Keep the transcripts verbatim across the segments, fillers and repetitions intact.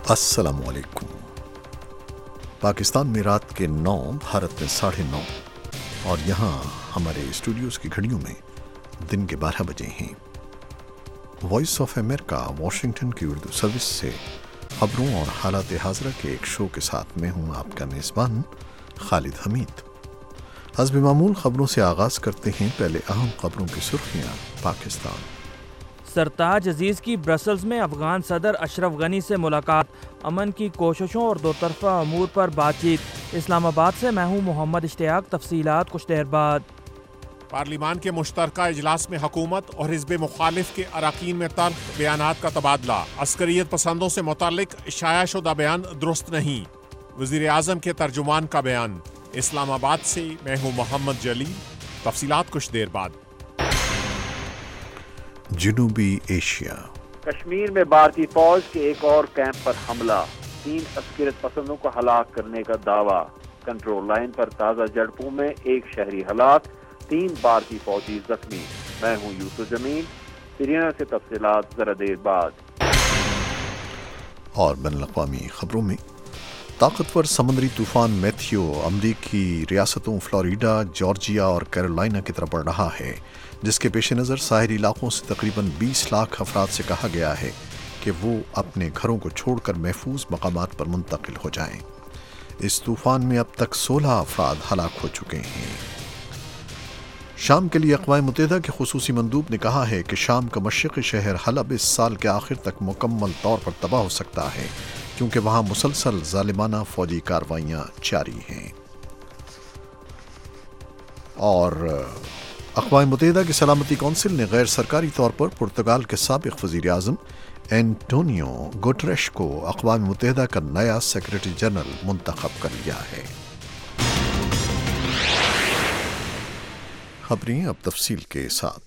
السلام علیکم۔ پاکستان میں رات کے نو، بھارت میں ساڑھے نو، اور یہاں ہمارے اسٹوڈیوز کی گھڑیوں میں دن کے بارہ بجے ہیں۔ وائس آف امریکہ واشنگٹن کی اردو سروس سے خبروں اور حالات حاضرہ کے ایک شو کے ساتھ میں ہوں آپ کا میزبان خالد حمید۔ حسب معمول خبروں سے آغاز کرتے ہیں۔ پہلے اہم خبروں کی سرخیاں۔ پاکستان سرتاج عزیز کی برسلز میں افغان صدر اشرف غنی سے ملاقات، امن کی کوششوں اور دو طرفہ امور پر بات چیت۔ اسلام آباد سے میں ہوں محمد اشتیاق، تفصیلات کچھ دیر بعد۔ پارلیمان کے مشترکہ اجلاس میں حکومت اور حزب مخالف کے اراکین میں تلخ بیانات کا تبادلہ۔ عسکریت پسندوں سے متعلق شائع شدہ بیان درست نہیں، وزیر اعظم کے ترجمان کا بیان۔ اسلام آباد سے میں ہوں محمد جلیل، تفصیلات کچھ دیر بعد۔ جنوبی ایشیا۔ کشمیر میں بھارتی فوج کے ایک اور کیمپ پر حملہ، تین عسکریت پسندوں کو ہلاک کرنے کا دعویٰ۔ کنٹرول لائن پر تازہ جھڑپوں میں ایک شہری ہلاک، تین بھارتی فوجی زخمی۔ میں ہوں یوسف جمیل، سرینا سے تفصیلات ذرا دیر بعد۔ اور بین الاقوامی خبروں میں طاقتور سمندری طوفان میتھیو امریکی ریاستوں فلوریڈا، جارجیا اور کیرولائنا کی طرف بڑھ رہا ہے، جس کے پیش نظر ساحلی علاقوں سے تقریباً بیس لاکھ افراد سے کہا گیا ہے کہ وہ اپنے گھروں کو چھوڑ کر محفوظ مقامات پر منتقل ہو جائیں۔ اس طوفان میں اب تک سولہ افراد ہلاک ہو چکے ہیں۔ شام کے لیے اقوام متحدہ کے خصوصی مندوب نے کہا ہے کہ شام کا مشرقی شہر حلب اس سال کے آخر تک مکمل طور پر تباہ ہو سکتا ہے، کیونکہ وہاں مسلسل ظالمانہ فوجی کارروائیاں جاری ہیں۔ اور اقوام متحدہ کی سلامتی کونسل نے غیر سرکاری طور پر پرتگال کے سابق وزیر اعظم اینٹونیو گوٹریش کو اقوام متحدہ کا نیا سیکرٹری جنرل منتخب کر لیا ہے۔ خبریں اب تفصیل کے ساتھ۔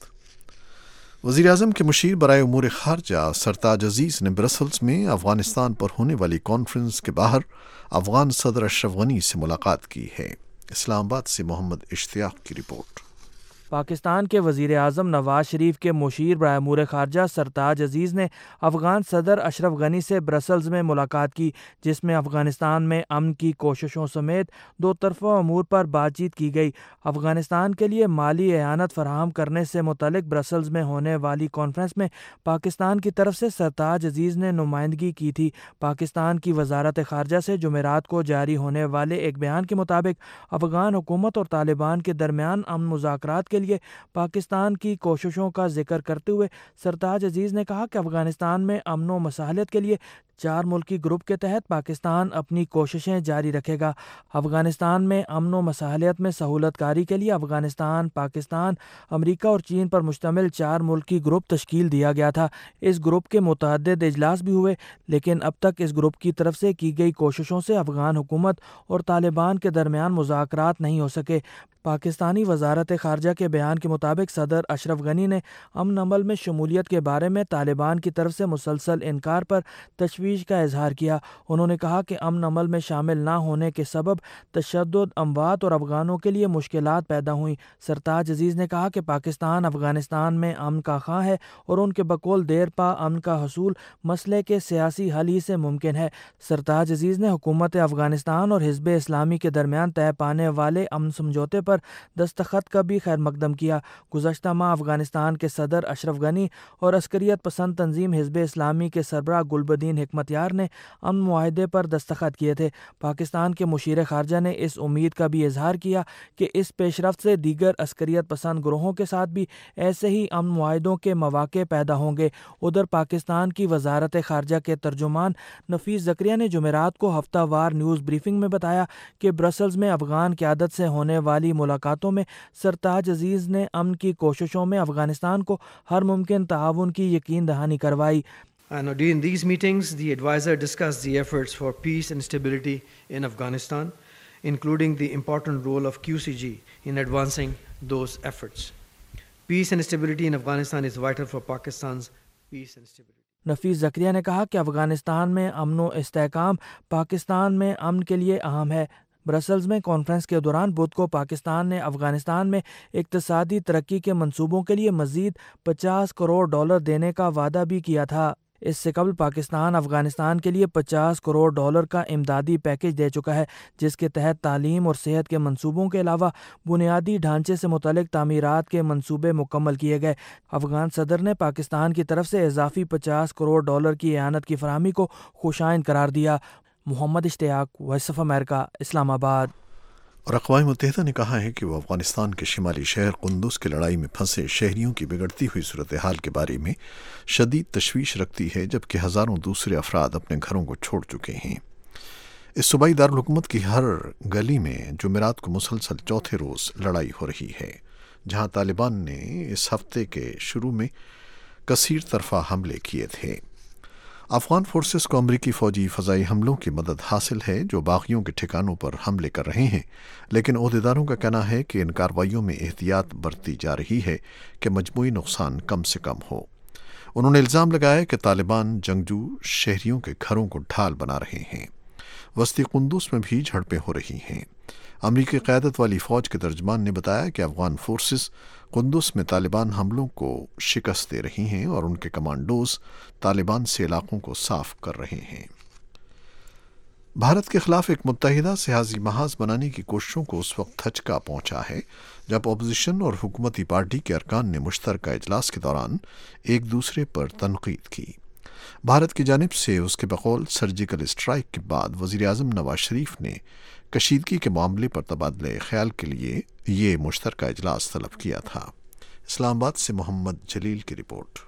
وزیر اعظم کے مشیر برائے امور خارجہ سرتاج عزیز نے برسلز میں افغانستان پر ہونے والی کانفرنس کے باہر افغان صدر اشرف غنی سے ملاقات کی ہے۔ اسلام آباد سے محمد اشتیاق کی رپورٹ۔ پاکستان کے وزیر اعظم نواز شریف کے مشیر برائے امور خارجہ سرتاج عزیز نے افغان صدر اشرف غنی سے برسلز میں ملاقات کی، جس میں افغانستان میں امن کی کوششوں سمیت دو طرفہ امور پر بات چیت کی گئی۔ افغانستان کے لیے مالی اعانت فراہم کرنے سے متعلق برسلز میں ہونے والی کانفرنس میں پاکستان کی طرف سے سرتاج عزیز نے نمائندگی کی تھی۔ پاکستان کی وزارت خارجہ سے جمعرات کو جاری ہونے والے ایک بیان کے مطابق افغان حکومت اور طالبان کے درمیان امن مذاکرات کے لیے پاکستان کی کوششوں کا ذکر کرتے ہوئے سرتاج عزیز نے کہا کہ افغانستان میں امن و مصالحت کے لیے چار ملکی گروپ کے تحت پاکستان اپنی کوششیں جاری رکھے گا۔ افغانستان میں امن و مصالحت میں سہولت کاری کے لیے افغانستان، پاکستان، امریکہ اور چین پر مشتمل چار ملکی گروپ تشکیل دیا گیا تھا۔ اس گروپ کے متعدد اجلاس بھی ہوئے، لیکن اب تک اس گروپ کی طرف سے کی گئی کوششوں سے افغان حکومت اور طالبان کے درمیان مذاکرات نہیں ہو سکے۔ پاکستانی وزارت خارجہ کے بیان کے مطابق صدر اشرف غنی نے امن عمل میں شمولیت کے بارے میں طالبان کی طرف سے مسلسل انکار پر تشویش کا اظہار کیا۔ انہوں نے کہا کہ امن عمل میں شامل نہ ہونے کے سبب تشدد، اموات اور افغانوں کے لیے مشکلات پیدا ہوئیں۔ سرتاج عزیز نے کہا کہ پاکستان افغانستان میں امن کا خواہاں ہے اور ان کے بقول دیر پا امن کا حصول مسئلے کے سیاسی حل ہی سے ممکن ہے۔ سرتاج عزیز نے حکومت افغانستان اور حزب اسلامی کے درمیان طے پانے والے امن سمجھوتے پر دستخط کا بھی خیر مقدم کیا۔ گزشتہ ماہ افغانستان کے صدر اشرف غنی اور عسکریت پسند تنظیم حزب اسلامی کے سربراہ گلبدین حکمت یار نے امن معاہدے پر دستخط کیے تھے۔ پاکستان کے مشیر خارجہ نے اس امید کا بھی اظہار کیا کہ اس پیش رفت سے دیگر عسکریت پسند گروہوں کے ساتھ بھی ایسے ہی امن معاہدوں کے مواقع پیدا ہوں گے۔ ادھر پاکستان کی وزارت خارجہ کے ترجمان نفیس زکریا نے جمعرات کو ہفتہ وار نیوز بریفنگ میں بتایا کہ برسلز میں افغان قیادت سے ہونے والی ملاقاتوں میں سرتاج عزیز نے امن کی کوششوں میں افغانستان کو ہر ممکن تعاون کی یقین دہانی کروائی۔ And during these meetings, the advisor discussed the efforts for peace and stability in Afghanistan, including the important role of Q C G in advancing those efforts. Peace and stability in Afghanistan is vital for Pakistan's peace and stability. نفیس زکریا نے کہا کہ افغانستان میں امن و استحکام پاکستان میں امن کے لیے اہم ہے۔ برسلز میں کانفرنس کے دوران بدھ کو پاکستان نے افغانستان میں اقتصادی ترقی کے منصوبوں کے لیے مزید پچاس کروڑ ڈالر دینے کا وعدہ بھی کیا تھا۔ اس سے قبل پاکستان افغانستان کے لیے پچاس کروڑ ڈالر کا امدادی پیکج دے چکا ہے، جس کے تحت تعلیم اور صحت کے منصوبوں کے علاوہ بنیادی ڈھانچے سے متعلق تعمیرات کے منصوبے مکمل کیے گئے۔ افغان صدر نے پاکستان کی طرف سے اضافی پچاس کروڑ ڈالر کی اعانت کی فراہمی کو خوشائن قرار دیا۔ محمد اشتیاق، وائس آف امریکہ، اسلام آباد۔ اور اقوام متحدہ نے کہا ہے کہ وہ افغانستان کے شمالی شہر قندوز کی لڑائی میں پھنسے شہریوں کی بگڑتی ہوئی صورتحال کے بارے میں شدید تشویش رکھتی ہے، جبکہ ہزاروں دوسرے افراد اپنے گھروں کو چھوڑ چکے ہیں۔ اس صوبائی دارالحکومت کی ہر گلی میں جمعرات کو مسلسل چوتھے روز لڑائی ہو رہی ہے، جہاں طالبان نے اس ہفتے کے شروع میں کثیر طرفہ حملے کیے تھے۔ افغان فورسز کو امریکی فوجی فضائی حملوں کی مدد حاصل ہے جو باغیوں کے ٹھکانوں پر حملے کر رہے ہیں، لیکن عہدیداروں کا کہنا ہے کہ ان کارروائیوں میں احتیاط برتی جا رہی ہے کہ مجموعی نقصان کم سے کم ہو۔ انہوں نے الزام لگایا کہ طالبان جنگجو شہریوں کے گھروں کو ڈھال بنا رہے ہیں۔ وسطی قندوز میں بھی جھڑپیں ہو رہی ہیں۔ امریکی قیادت والی فوج کے ترجمان نے بتایا کہ افغان فورسز قندوز میں طالبان حملوں کو شکست دے رہی ہیں اور ان کے کمانڈوز طالبان سے علاقوں کو صاف کر رہے ہیں۔ بھارت کے خلاف ایک متحدہ سیاسی محاذ بنانے کی کوششوں کو اس وقت دھچکا پہنچا ہے جب اپوزیشن اور حکومتی پارٹی کے ارکان نے مشترکہ اجلاس کے دوران ایک دوسرے پر تنقید کی۔ بھارت کی جانب سے اس کے بقول سرجیکل اسٹرائیک کے بعد وزیر اعظم نواز شریف نے کشیدگی کے معاملے پر تبادلہ خیال کے لیے یہ مشترکہ اجلاس طلب کیا تھا۔ اسلام آباد سے محمد جلیل کی رپورٹ۔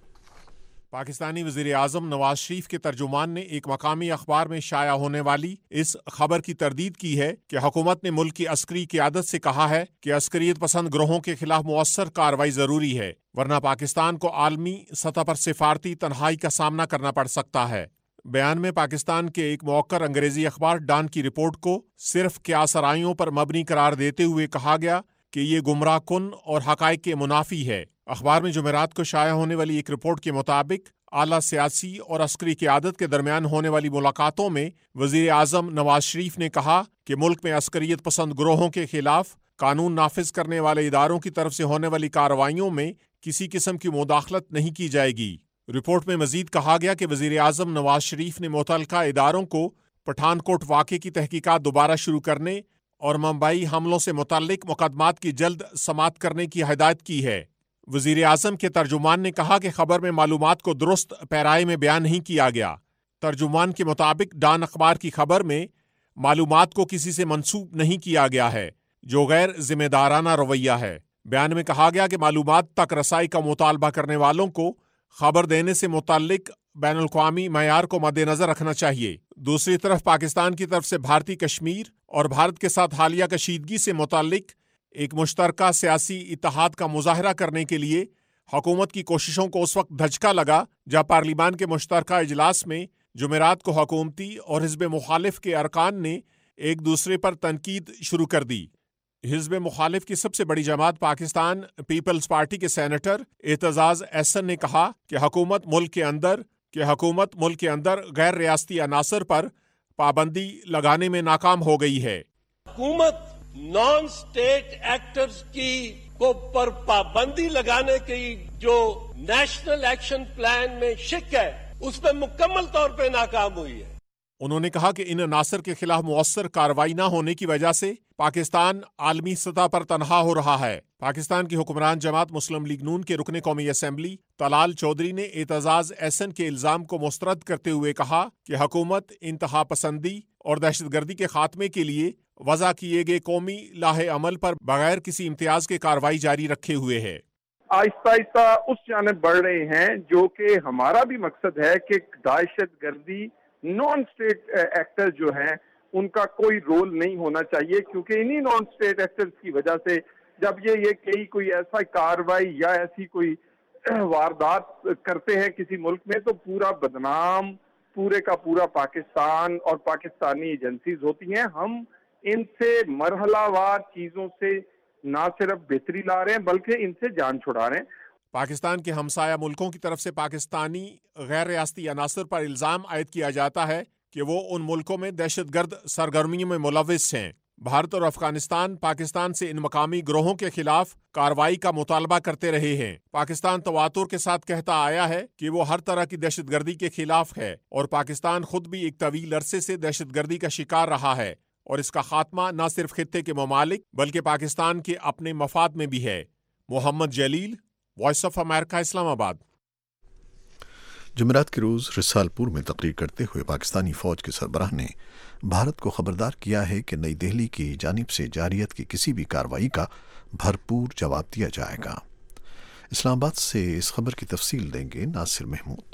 پاکستانی وزیر اعظم نواز شریف کے ترجمان نے ایک مقامی اخبار میں شائع ہونے والی اس خبر کی تردید کی ہے کہ حکومت نے ملک کی عسکری قیادت سے کہا ہے کہ عسکریت پسند گروہوں کے خلاف مؤثر کارروائی ضروری ہے، ورنہ پاکستان کو عالمی سطح پر سفارتی تنہائی کا سامنا کرنا پڑ سکتا ہے۔ بیان میں پاکستان کے ایک موقر انگریزی اخبار ڈان کی رپورٹ کو صرف قیاس آرائیوں پر مبنی قرار دیتے ہوئے کہا گیا کہ یہ گمراہ کن اور حقائق کے منافی ہے۔ اخبار میں جمعرات کو شائع ہونے والی ایک رپورٹ کے مطابق اعلیٰ سیاسی اور عسکری قیادت کے درمیان ہونے والی ملاقاتوں میں وزیر اعظم نواز شریف نے کہا کہ ملک میں عسکریت پسند گروہوں کے خلاف قانون نافذ کرنے والے اداروں کی طرف سے ہونے والی کارروائیوں میں کسی قسم کی مداخلت نہیں کی جائے گی۔ رپورٹ میں مزید کہا گیا کہ وزیر اعظم نواز شریف نے متعلقہ اداروں کو پٹھان کوٹ واقعے کی تحقیقات دوبارہ شروع کرنے اور ممبئی حملوں سے متعلق مقدمات کی جلد سماعت کرنے کی ہدایت کی ہے۔ وزیر اعظم کے ترجمان نے کہا کہ خبر میں معلومات کو درست پیرائے میں بیان نہیں کیا گیا۔ ترجمان کے مطابق ڈان اخبار کی خبر میں معلومات کو کسی سے منسوب نہیں کیا گیا ہے، جو غیر ذمہ دارانہ رویہ ہے۔ بیان میں کہا گیا کہ معلومات تک رسائی کا مطالبہ کرنے والوں کو خبر دینے سے متعلق بین الاقوامی معیار کو مد نظر رکھنا چاہیے۔ دوسری طرف پاکستان کی طرف سے بھارتی کشمیر اور بھارت کے ساتھ حالیہ کشیدگی سے متعلق ایک مشترکہ سیاسی اتحاد کا مظاہرہ کرنے کے لیے حکومت کی کوششوں کو اس وقت دھچکا لگا جب پارلیمان کے مشترکہ اجلاس میں جمعرات کو حکومتی اور حزب مخالف کے ارکان نے ایک دوسرے پر تنقید شروع کر دی۔ حزب مخالف کی سب سے بڑی جماعت پاکستان پیپلز پارٹی کے سینیٹر اعتزاز احسن نے کہا کہ حکومت ملک کے اندر کہ حکومت ملک کے اندر غیر ریاستی عناصر پر پابندی لگانے میں ناکام ہو گئی ہے۔ حکومت نان اسٹیٹ ایکٹرز کی کو پر پابندی لگانے کی جو نیشنل ایکشن پلان میں شک ہے اس میں مکمل طور پہ ناکام ہوئی ہے۔ انہوں نے کہا کہ ان عناصر کے خلاف مؤثر کارروائی نہ ہونے کی وجہ سے پاکستان عالمی سطح پر تنہا ہو رہا ہے۔ پاکستان کی حکمران جماعت مسلم لیگ نون کے رکن قومی اسمبلی طلال چودھری نے اعتزاز احسن کے الزام کو مسترد کرتے ہوئے کہا کہ حکومت انتہا پسندی اور دہشت گردی کے خاتمے کے لیے وضع کیے گئے قومی لاہ عمل پر بغیر کسی امتیاز کے کارروائی جاری رکھے ہوئے ہے۔ آہستہ آہستہ اس جانب بڑھ رہے ہیں جو کہ ہمارا بھی مقصد ہے کہ دہشت گردی نان اسٹیٹ ایکٹر جو ہیں ان کا کوئی رول نہیں ہونا چاہیے، کیونکہ انہی نان اسٹیٹ ایکٹرز کی وجہ سے جب یہ یہ کئی کوئی ایسا کارروائی یا ایسی کوئی واردات کرتے ہیں کسی ملک میں تو پورا بدنام پورے کا پورا پاکستان اور پاکستانی ایجنسیز ہوتی ہیں۔ ہم ان سے مرحلہ وار چیزوں سے نہ صرف بہتری لا رہے ہیں بلکہ ان سے جان چھڑا رہے ہیں۔ پاکستان کے ہمسایہ ملکوں کی طرف سے پاکستانی غیر ریاستی عناصر پر الزام عائد کیا جاتا ہے کہ وہ ان ملکوں میں دہشت گرد سرگرمیوں میں ملوث ہیں۔ بھارت اور افغانستان پاکستان سے ان مقامی گروہوں کے خلاف کارروائی کا مطالبہ کرتے رہے ہیں۔ پاکستان تواتر کے ساتھ کہتا آیا ہے کہ وہ ہر طرح کی دہشت گردی کے خلاف ہے، اور پاکستان خود بھی ایک طویل عرصے سے دہشت گردی کا شکار رہا ہے، اور اس کا خاتمہ نہ صرف خطے کے ممالک بلکہ پاکستان کے اپنے مفاد میں بھی ہے۔ محمد جلیل، voice of America, Islamabad. جمعرات کے روز رسال پور میں تقریر کرتے ہوئے پاکستانی فوج کے سربراہ نے بھارت کو خبردار کیا ہے کہ نئی دہلی کی جانب سے جارحیت کی کسی بھی کارروائی کا بھرپور جواب دیا جائے گا۔ اسلام آباد سے اس خبر کی تفصیل دیں گے ناصر محمود۔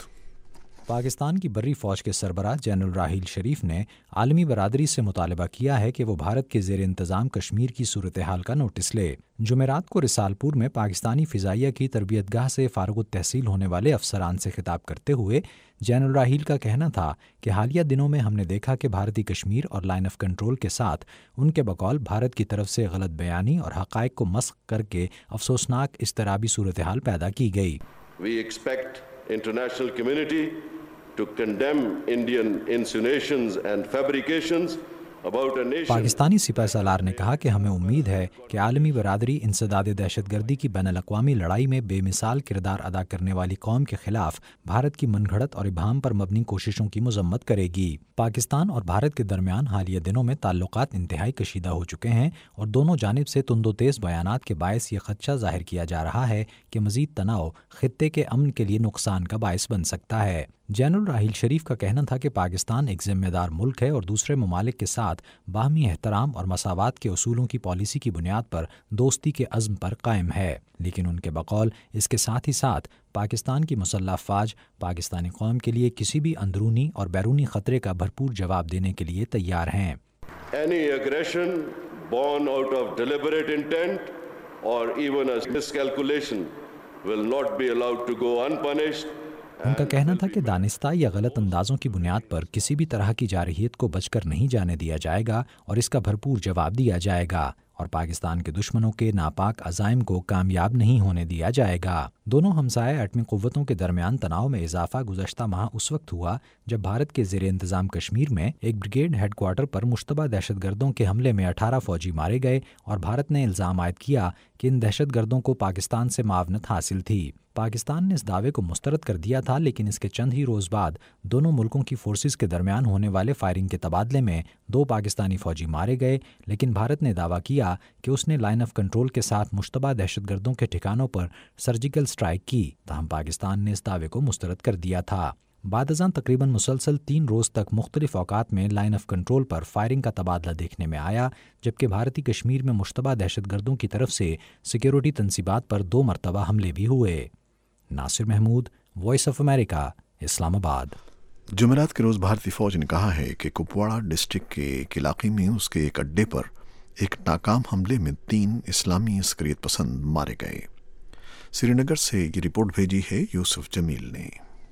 پاکستان کی بری فوج کے سربراہ جنرل راحیل شریف نے عالمی برادری سے مطالبہ کیا ہے کہ وہ بھارت کے زیر انتظام کشمیر کی صورتحال کا نوٹس لے۔ جمعرات کو رسال پور میں پاکستانی فضائیہ کی تربیت گاہ سے فارغ التحصیل ہونے والے افسران سے خطاب کرتے ہوئے جنرل راحیل کا کہنا تھا کہ حالیہ دنوں میں ہم نے دیکھا کہ بھارتی کشمیر اور لائن آف کنٹرول کے ساتھ ان کے بقول بھارت کی طرف سے غلط بیانی اور حقائق کو مسخ کر کے افسوسناک اضطرابی صورتحال پیدا کی گئی۔ We expect international community to condemn Indian insinuations and fabrications about a nation. Pakistani سپہ سالار نے کہا کہ ہمیں امید ہے کہ عالمی برادری انسداد دہشت گردی کی بین الاقوامی لڑائی میں بے مثال کردار ادا کرنے والی قوم کے خلاف بھارت کی من گھڑت اور ابہام پر مبنی کوششوں کی مذمت کرے گی۔ پاکستان اور بھارت کے درمیان حالیہ دنوں میں تعلقات انتہائی کشیدہ ہو چکے ہیں، اور دونوں جانب سے تند و تیز بیانات کے باعث یہ خدشہ ظاہر کیا جا رہا ہے کہ مزید تناؤ خطے کے امن کے لیے نقصان کا باعث بن سکتا ہے۔ جنرل راحیل شریف کا کہنا تھا کہ پاکستان ایک ذمہ دار ملک ہے اور دوسرے ممالک کے ساتھ باہمی احترام اور مساوات کے اصولوں کی پالیسی کی بنیاد پر دوستی کے عزم پر قائم ہے، لیکن ان کے بقول اس کے ساتھ ہی ساتھ پاکستان کی مسلح افواج پاکستانی قوم کے لیے کسی بھی اندرونی اور بیرونی خطرے کا بھرپور جواب دینے کے لیے تیار ہیں۔ Any aggression born out of deliberate intent or even a miscalculation will not be allowed to go unpunished. ان کا کہنا تھا کہ دانستہ یا غلط اندازوں کی بنیاد پر کسی بھی طرح کی جارحیت کو بچ کر نہیں جانے دیا جائے گا، اور اس کا بھرپور جواب دیا جائے گا، اور پاکستان کے دشمنوں کے ناپاک عزائم کو کامیاب نہیں ہونے دیا جائے گا۔ دونوں ہمسائے ایٹمی قوتوں کے درمیان تناؤ میں اضافہ گزشتہ ماہ اس وقت ہوا جب بھارت کے زیر انتظام کشمیر میں ایک بریگیڈ ہیڈ کوارٹر پر مشتبہ دہشت گردوں کے حملے میں اٹھارہ فوجی مارے گئے، اور بھارت نے الزام عائد کیا کہ ان دہشت گردوں کو پاکستان سے معاونت حاصل تھی۔ پاکستان نے اس دعوے کو مسترد کر دیا تھا، لیکن اس کے چند ہی روز بعد دونوں ملکوں کی فورسز کے درمیان ہونے والے فائرنگ کے تبادلے میں دو پاکستانی فوجی مارے گئے، لیکن بھارت نے دعویٰ کیا کہ اس نے لائن آف کنٹرول کے ساتھ مشتبہ دہشت گردوں کے ٹھکانوں پر سرجیکل سٹرائک کی، تاہم پاکستان نے اس دعوے کو مسترد کر دیا تھا۔ بعد ازاں تقریباً مسلسل تین روز تک مختلف اوقات میں لائن آف کنٹرول پر فائرنگ کا تبادلہ دیکھنے میں آیا، جبکہ بھارتی کشمیر میں مشتبہ دہشت گردوں کی طرف سے سیکیورٹی تنصیبات پر دو مرتبہ حملے بھی ہوئے۔ Nasir Mahmood, voice of America, Islamabad. جمعرات کے روز بھارتی فوج نے کہا ہے کہ کپواڑہ ڈسٹرکٹ کے ایک علاقے میں اس کے ایک اڈے پر ایک ناکام حملے میں تین اسلامی عسکریت پسند مارے گئے۔ سری نگر سے یہ رپورٹ بھیجی ہے یوسف جمیل نے۔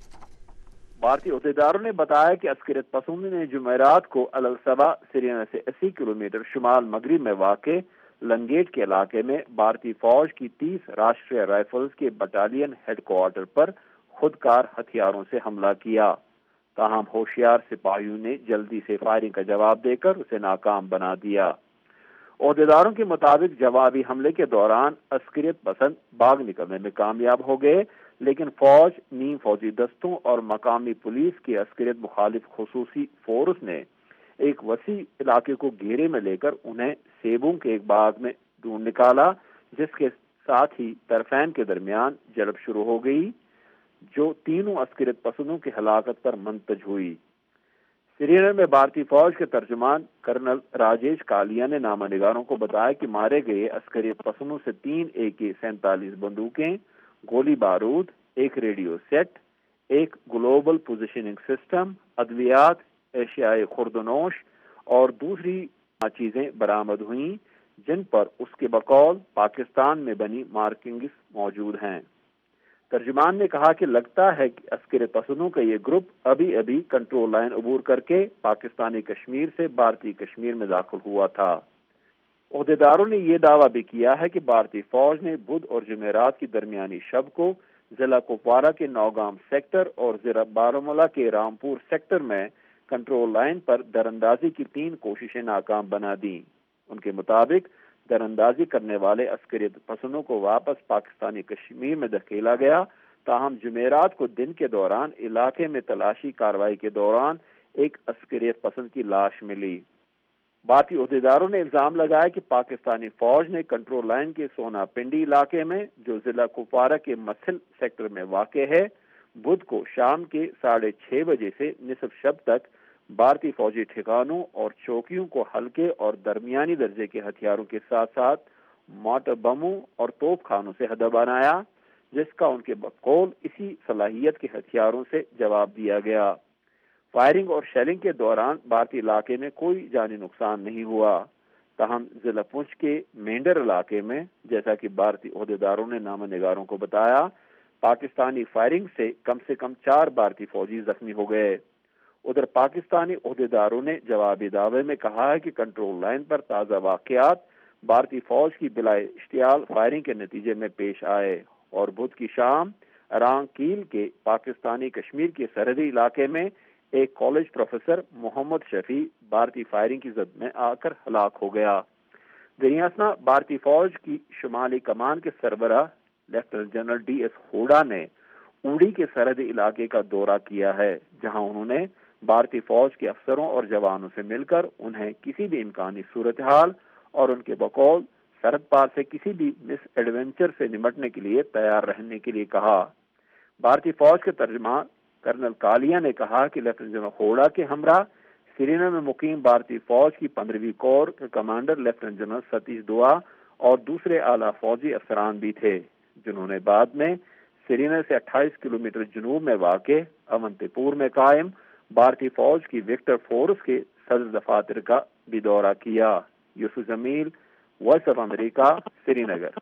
بھارتی عہدیداروں نے بتایا کہ عسکریت پسندوں نے جمعرات کو الصبا سری نگر سے اسی کلومیٹر شمال مغرب میں واقع لنگیٹ کے علاقے میں بھارتی فوج کی تیس راشٹریہ رائفلز کے بٹالین ہیڈ کوارٹر پر خودکار ہتھیاروں سے حملہ کیا، تاہم ہوشیار سپاہیوں نے جلدی سے فائرنگ کا جواب دے کر اسے ناکام بنا دیا۔ عہدیداروں کے مطابق جوابی حملے کے دوران عسکریت پسند بھاگ نکلنے میں کامیاب ہو گئے، لیکن فوج، نیم فوجی دستوں اور مقامی پولیس کی عسکریت مخالف خصوصی فورس نے ایک وسیع علاقے کو گھیرے میں لے کر انہیں سیبوں کے ایک باغ میں ڈھونڈ نکالا، جس کے ساتھ ہی طرفین کے درمیان جھڑپ شروع ہو گئی، جو تینوں عسکریت پسندوں کی ہلاکت پر منتج ہوئی۔ سری نگر میں بھارتی فوج کے ترجمان کرنل راجیش کالیا نے نامہ نگاروں کو بتایا کہ مارے گئے عسکریت پسندوں سے تین اے کے سینتالیس بندوقیں، گولی بارود، ایک ریڈیو سیٹ، ایک گلوبل پوزیشننگ سسٹم، ادویات، اشیاء خوردنوش اور دوسری چیزیں برآمد ہوئیں، جن پر اس کے بقول پاکستان میں بنی مارکنگز موجود ہیں۔ ترجمان نے کہا کہ لگتا ہے کہ عسکری پسندوں کا یہ گروپ ابھی ابھی کنٹرول لائن عبور کر کے پاکستانی کشمیر سے بھارتی کشمیر میں داخل ہوا تھا۔ عہدیداروں نے یہ دعویٰ بھی کیا ہے کہ بھارتی فوج نے بدھ اور جمعرات کی درمیانی شب کو ضلع کپواڑہ کے نوگام سیکٹر اور ضلع بارامولہ کے رامپور سیکٹر میں کنٹرول لائن پر دراندازی کی تین کوششیں ناکام بنا دیں۔ ان کے مطابق دراندازی کرنے والے عسکریت پسندوں کو واپس پاکستانی کشمیر میں دھکیلا گیا، تاہم جمعرات کو دن کے دوران علاقے میں تلاشی کارروائی کے دوران ایک عسکریت پسند کی لاش ملی۔ بھارتی عہدیداروں نے الزام لگایا کہ پاکستانی فوج نے کنٹرول لائن کے سونا پنڈی علاقے میں، جو ضلع کپوارہ کے مسل سیکٹر میں واقع ہے، بدھ کو شام کے ساڑھے چھ بجے سے نصف شب تک بھارتی فوجی ٹھکانوں اور چوکیوں کو ہلکے اور درمیانی درجے کے ہتھیاروں کے ساتھ ساتھ مارٹر بموں اور توپ خانوں سے ہدف بنایا، جس کا ان کے بقول اسی صلاحیت کے ہتھیاروں سے جواب دیا گیا۔ فائرنگ اور شیلنگ کے دوران بھارتی علاقے میں کوئی جانی نقصان نہیں ہوا، تاہم ضلع پونچھ کے مینڈر علاقے میں، جیسا کہ بھارتی عہدیداروں نے نامہ نگاروں کو بتایا، پاکستانی فائرنگ سے کم سے کم چار بھارتی فوجی زخمی ہو گئے۔ ادھر پاکستانی عہدیداروں نے جوابی دعوے میں کہا ہے کہ کنٹرول لائن پر تازہ واقعات بھارتی فوج کی بلا اشتعال فائرنگ کے نتیجے میں پیش آئے اور بدھ کی شام رانگ کیل کے پاکستانی کشمیر کے سرحدی علاقے میں ایک کالج پروفیسر محمد شفیع بھارتی فائرنگ کی زد میں آ کر ہلاک ہو گیا۔ دریاسنا بھارتی فوج کی شمالی کمان کے سربراہ lieutenant general D S Hooda نے اوڑی کے سرحدی علاقے کا دورہ کیا ہے، جہاں انہوں نے بھارتی فوج کے افسروں اور جوانوں سے مل کر انہیں کسی بھی امکانی صورتحال اور ان کے بقول سرحد پار سے کسی بھی مس ایڈونچر سے نمٹنے کے لیے تیار رہنے کے لیے کہا۔ بھارتی فوج کے ترجمان کرنل کالیا نے کہا کہ لیفٹیننٹ جنرل ہوڈا کے ہمراہ سری نگر میں مقیم بھارتی فوج کی پندرہویں کور کے کمانڈر لیفٹیننٹ جنرل ستیش دوا اور دوسرے اعلیٰ فوجی افسران بھی تھے، جنہوں نے بعد میں سری نگر سے اٹھائیس کلومیٹر جنوب میں واقع اونتی پور میں قائم بھارتی فوج کی وکٹر فورس کے صدر دفاتر کا بھی دورہ کیا۔ Yusuf Jamil, voice of America, Srinagar.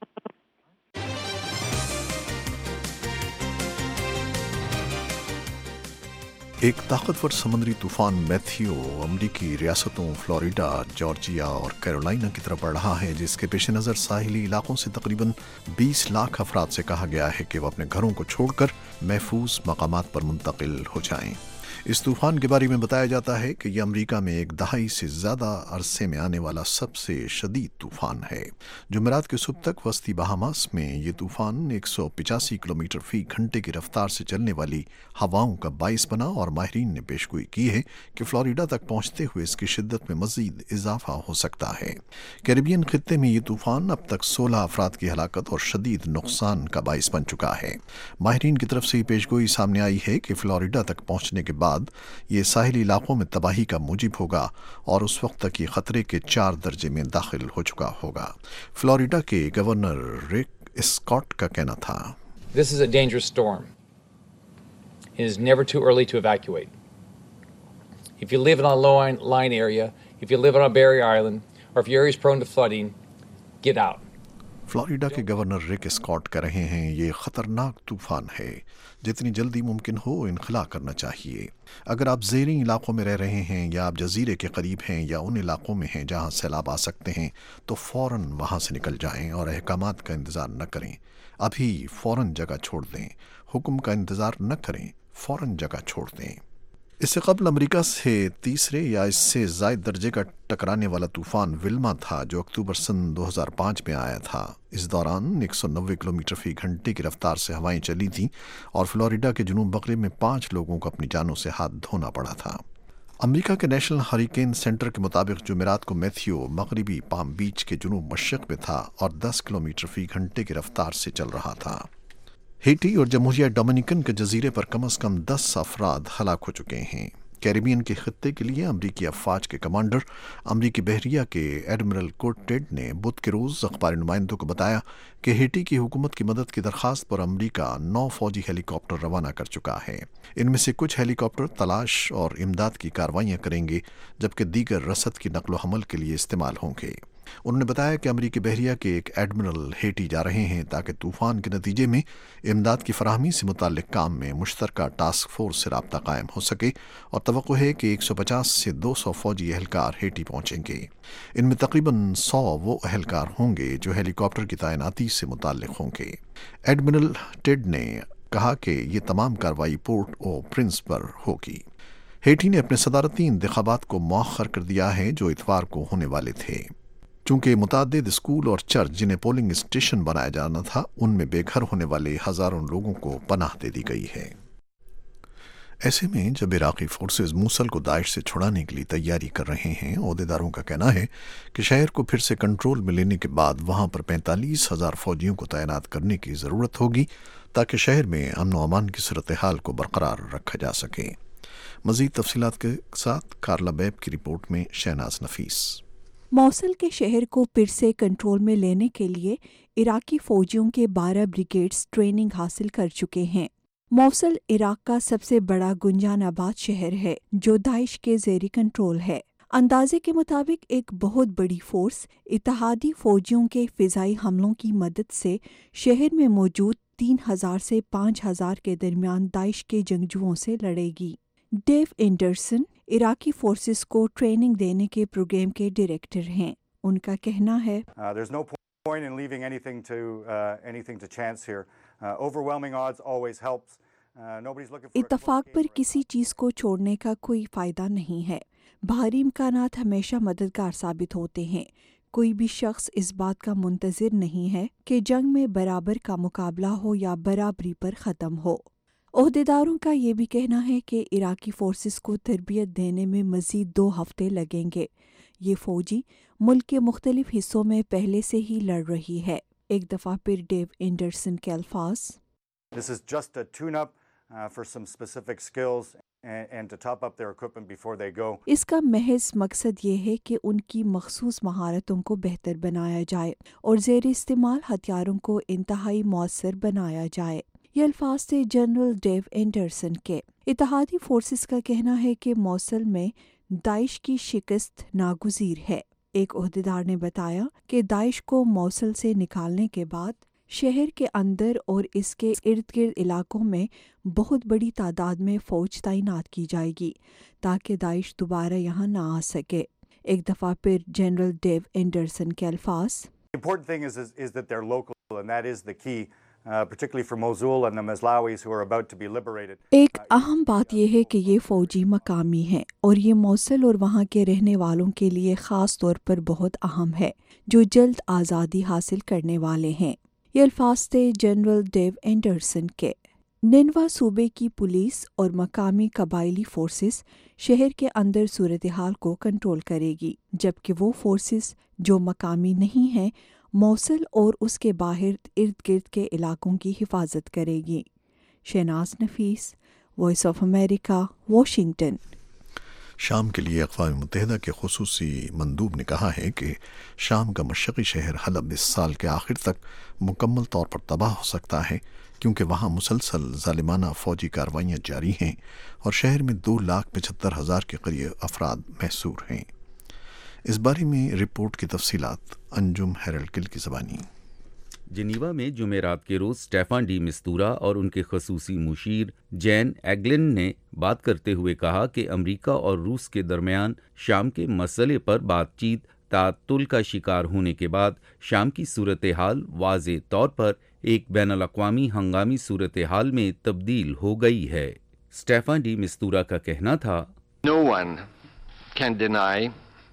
ایک طاقتور سمندری طوفان میتھیو امریکی ریاستوں فلوریڈا، جارجیا اور کیرولائنا کی طرف بڑھ رہا ہے، جس کے پیش نظر ساحلی علاقوں سے تقریباً بیس لاکھ افراد سے کہا گیا ہے کہ وہ اپنے گھروں کو چھوڑ کر محفوظ مقامات پر منتقل ہو جائیں۔ اس طوفان کے بارے میں بتایا جاتا ہے کہ یہ امریکہ میں ایک دہائی سے زیادہ عرصے میں آنے والا سب سے شدید طوفان ہے۔ جمعرات کے صبح تک وسطی بہاماس میں یہ طوفان ایک سو پچاسی کلومیٹر فی گھنٹے کی رفتار سے چلنے والی ہواؤں کا باعث بنا، اور ماہرین نے پیشگوئی کی ہے کہ فلوریڈا تک پہنچتے ہوئے اس کی شدت میں مزید اضافہ ہو سکتا ہے۔ کیریبین خطے میں یہ طوفان اب تک سولہ افراد کی ہلاکت اور شدید نقصان کا باعث بن چکا ہے۔ ماہرین کی طرف سے یہ پیشگوئی سامنے آئی ہے کہ فلوریڈا تک پہنچنے کے بعد یہ ساحلی علاقوں میں تباہی کا موجب ہوگا اور اس وقت تک یہ خطرے کے چار درجے میں داخل ہو چکا ہوگا۔ فلوریڈا کے گورنر ریک اسکاٹ کا کہنا تھا، This is a dangerous storm. It is never too early to evacuate. If you live in a low-lying area, if you live on a barrier island, or if your area is prone to flooding, get out. Florida کے governor Rick Scott کہہ رہے ہیں یہ خطرناک طوفان ہے، جتنی جلدی ممکن ہو انخلا کرنا چاہیے۔ اگر آپ زیریں علاقوں میں رہ رہے ہیں یا آپ جزیرے کے قریب ہیں یا ان علاقوں میں ہیں جہاں سیلاب آ سکتے ہیں تو فوراً وہاں سے نکل جائیں اور احکامات کا انتظار نہ کریں۔ ابھی فوراً جگہ چھوڑ دیں، حکم کا انتظار نہ کریں، فوراً جگہ چھوڑ دیں۔ اس سے قبل امریکہ سے تیسرے یا اس سے زائد درجے کا ٹکرانے والا طوفان ولما تھا، جو اکتوبر سن دو ہزار پانچ میں آیا تھا۔ اس دوران ایک سو نوے کلومیٹر فی گھنٹے کی رفتار سے ہوائیں چلی تھیں اور فلوریڈا کے جنوب مغرب میں پانچ لوگوں کو اپنی جانوں سے ہاتھ دھونا پڑا تھا۔ امریکہ کے نیشنل ہریکین سینٹر کے مطابق جمعرات کو میتھیو مغربی پام بیچ کے جنوب مشرق میں تھا اور دس کلومیٹر فی گھنٹے کی رفتار سے چل رہا تھا۔ ہیٹی اور جمہوریہ ڈومینیکن کے جزیرے پر کم از کم دس افراد ہلاک ہو چکے ہیں۔ کیریبین کے خطے کے لیے امریکی افواج کے کمانڈر امریکی بحریہ کے ایڈمرل کورٹ ٹیڈ نے بدھ کے روز اخباری نمائندوں کو بتایا کہ ہیٹی کی حکومت کی مدد کی درخواست پر امریکہ نو فوجی ہیلی کاپٹر روانہ کر چکا ہے۔ ان میں سے کچھ ہیلی کاپٹر تلاش اور امداد کی کارروائیاں کریں گے، جبکہ دیگر رسد کی نقل و حمل کے لیے استعمال ہوں گے۔ انہوں نے بتایا کہ امریکی بحریہ کے ایک ایڈمرل ہیٹی جا رہے ہیں تاکہ طوفان کے نتیجے میں امداد کی فراہمی سے متعلق کام میں مشترکہ ٹاسک فورس سے رابطہ قائم ہو سکے، اور توقع ہے کہ ایک سو پچاس سے دو سو فوجی اہلکار ہیٹی پہنچیں گے۔ ان میں تقریباً سو وہ اہلکار ہوں گے جو ہیلی کاپٹر کی تعیناتی سے متعلق ہوں گے۔ ایڈمرل ٹیڈ نے کہا کہ یہ تمام کارروائی پورٹ او پرنس پر ہوگی۔ ہیٹی نے اپنے صدارتی انتخابات کو مؤخر کر دیا ہے جو اتوار کو ہونے والے تھے، چونکہ متعدد اسکول اور چرچ جنہیں پولنگ اسٹیشن بنایا جانا تھا ان میں بے گھر ہونے والے ہزاروں لوگوں کو پناہ دے دی گئی ہے۔ ایسے میں جب عراقی فورسز موصل کو داعش سے چھڑانے کے لیے تیاری کر رہے ہیں، عہدیداروں کا کہنا ہے کہ شہر کو پھر سے کنٹرول میں لینے کے بعد وہاں پر پینتالیس ہزار فوجیوں کو تعینات کرنے کی ضرورت ہوگی تاکہ شہر میں امن و امان کی صورتحال کو برقرار رکھا جا سکے۔ مزید تفصیلات کے ساتھ کارلا بیب کی رپورٹ میں شہناز نفیس۔ موصل کے شہر کو پھر سے کنٹرول میں لینے کے لیے عراقی فوجیوں کے بارہ بریگیڈز ٹریننگ حاصل کر چکے ہیں۔ موصل عراق کا سب سے بڑا گنجان آباد شہر ہے جو داعش کے زیر کنٹرول ہے۔ اندازے کے مطابق ایک بہت بڑی فورس اتحادی فوجیوں کے فضائی حملوں کی مدد سے شہر میں موجود تین ہزار سے پانچ ہزار کے درمیان داعش کے جنگجوؤں سے لڑے گی۔ ڈیو اینڈرسن عراقی فورسز کو ٹریننگ دینے کے پروگرام کے ڈائریکٹر ہیں۔ ان کا کہنا ہے اتفاق پر کسی چیز کو چھوڑنے کا کوئی فائدہ نہیں ہے۔ بھاری امکانات ہمیشہ مددگار ثابت ہوتے ہیں۔ کوئی بھی شخص اس بات کا منتظر نہیں ہے کہ جنگ میں برابر کا مقابلہ ہو یا برابری پر ختم ہو۔ عہدیداروں کا یہ بھی کہنا ہے کہ عراقی فورسز کو تربیت دینے میں مزید دو ہفتے لگیں گے۔ یہ فوجی ملک کے مختلف حصوں میں پہلے سے ہی لڑ رہی ہے۔ ایک دفعہ پھر ڈیو اینڈرسن کے الفاظ، This is just a tune-up uh, for some specific skills and, and to top up their equipment before they go. اس کا محض مقصد یہ ہے کہ ان کی مخصوص مہارتوں کو بہتر بنایا جائے اور زیر استعمال ہتھیاروں کو انتہائی مؤثر بنایا جائے۔ یہ الفاظ تھے جنرل ڈیو اینڈرسن کے۔ اتحادی فورسز کا کہنا ہے کہ موصل میں داعش کی شکست ناگزیر ہے۔ ایک عہدیدار نے بتایا کہ داعش کو موصل سے نکالنے کے بعد شہر کے اندر اور اس کے ارد گرد علاقوں میں بہت بڑی تعداد میں فوج تعینات کی جائے گی تاکہ داعش دوبارہ یہاں نہ آ سکے۔ ایک دفعہ پھر جنرل ڈیو اینڈرسن کے الفاظ، The important thing is, is, is that they're local, and that is the key. Uh, particularly for Mosul and the Mazlawis who are about to be liberated. ایک اہم بات یہ ہے کہ یہ فوجی مقامی ہیں اور یہ موصل اور وہاں کے رہنے والوں کے لیے خاص طور پر بہت اہم ہے جو جلد آزادی حاصل کرنے والے ہیں۔ یہ الفاظ تھے جنرل ڈیو اینڈرسن کے۔ نینوا صوبے کی پولیس اور مقامی قبائلی فورسز شہر کے اندر صورتحال کو کنٹرول کرے گی، جبکہ وہ فورسز جو مقامی نہیں ہیں موصل اور اس کے باہر ارد گرد کے علاقوں کی حفاظت کرے گی۔ Shahnaz Nafees, voice of America, Washington. شام کے لیے اقوام متحدہ کے خصوصی مندوب نے کہا ہے کہ شام کا مشرقی شہر حلب اس سال کے آخر تک مکمل طور پر تباہ ہو سکتا ہے کیونکہ وہاں مسلسل ظالمانہ فوجی کارروائیاں جاری ہیں اور شہر میں دو لاکھ پچہتر ہزار کے قریب افراد محصور ہیں۔ اس بارے میں رپورٹ کی تفصیلات انجم ہیرلڈ گل کی زبانی۔ جنیوا میں جمعرات کے روز اسٹیفان ڈی مسطورا اور ان کے خصوصی مشیر جین ایگلن نے بات کرتے ہوئے کہا کہ امریکہ اور روس کے درمیان شام کے مسئلے پر بات چیت تعطل کا شکار ہونے کے بعد شام کی صورتحال واضح طور پر ایک بین الاقوامی ہنگامی صورتحال میں تبدیل ہو گئی ہے۔ اسٹیفان ڈی مسطورا کا کہنا تھا، No one can deny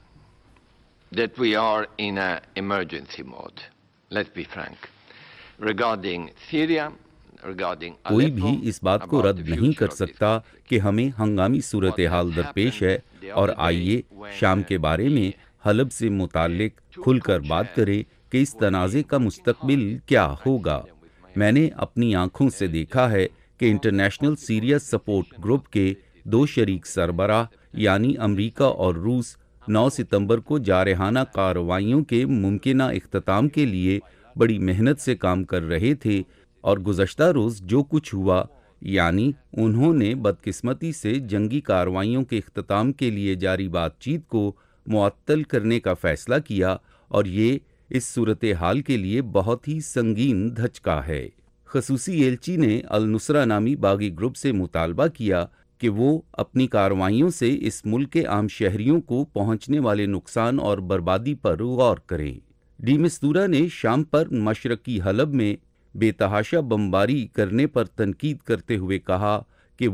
that we are in an emergency mode. Let's be frank. Regarding Syria, regarding Aleppo, کوئی بھی اس بات کو رد نہیں کر سکتا کہ ہمیں ہنگامی صورتحال درپیش ہے، اور آئیے شام کے بارے میں حلب سے متعلق کھل کر بات کریں کہ اس تنازع کا مستقبل کیا ہوگا۔ میں نے اپنی آنکھوں سے دیکھا ہے کہ انٹرنیشنل سیریا سپورٹ گروپ کے دو شریک سربراہ یعنی امریکہ اور روس نو ستمبر کو جارحانہ کارروائیوں کے ممکنہ اختتام کے لیے بڑی محنت سے کام کر رہے تھے، اور گزشتہ روز جو کچھ ہوا یعنی انہوں نے بدقسمتی سے جنگی کارروائیوں کے اختتام کے لیے جاری بات چیت کو معطل کرنے کا فیصلہ کیا، اور یہ اس صورتحال کے لیے بہت ہی سنگین دھچکا ہے۔ خصوصی ایلچی نے النصرہ نامی باغی گروپ سے مطالبہ کیا کہ وہ اپنی کارروائیوں سے اس ملک کے عام شہریوں کو پہنچنے والے نقصان اور بربادی پر غور کریں۔ ڈی مسطورا نے شام پر مشرقی حلب میں بے تحاشا بمباری کرنے پر تنقید کرتے ہوئے کہا کہ وہ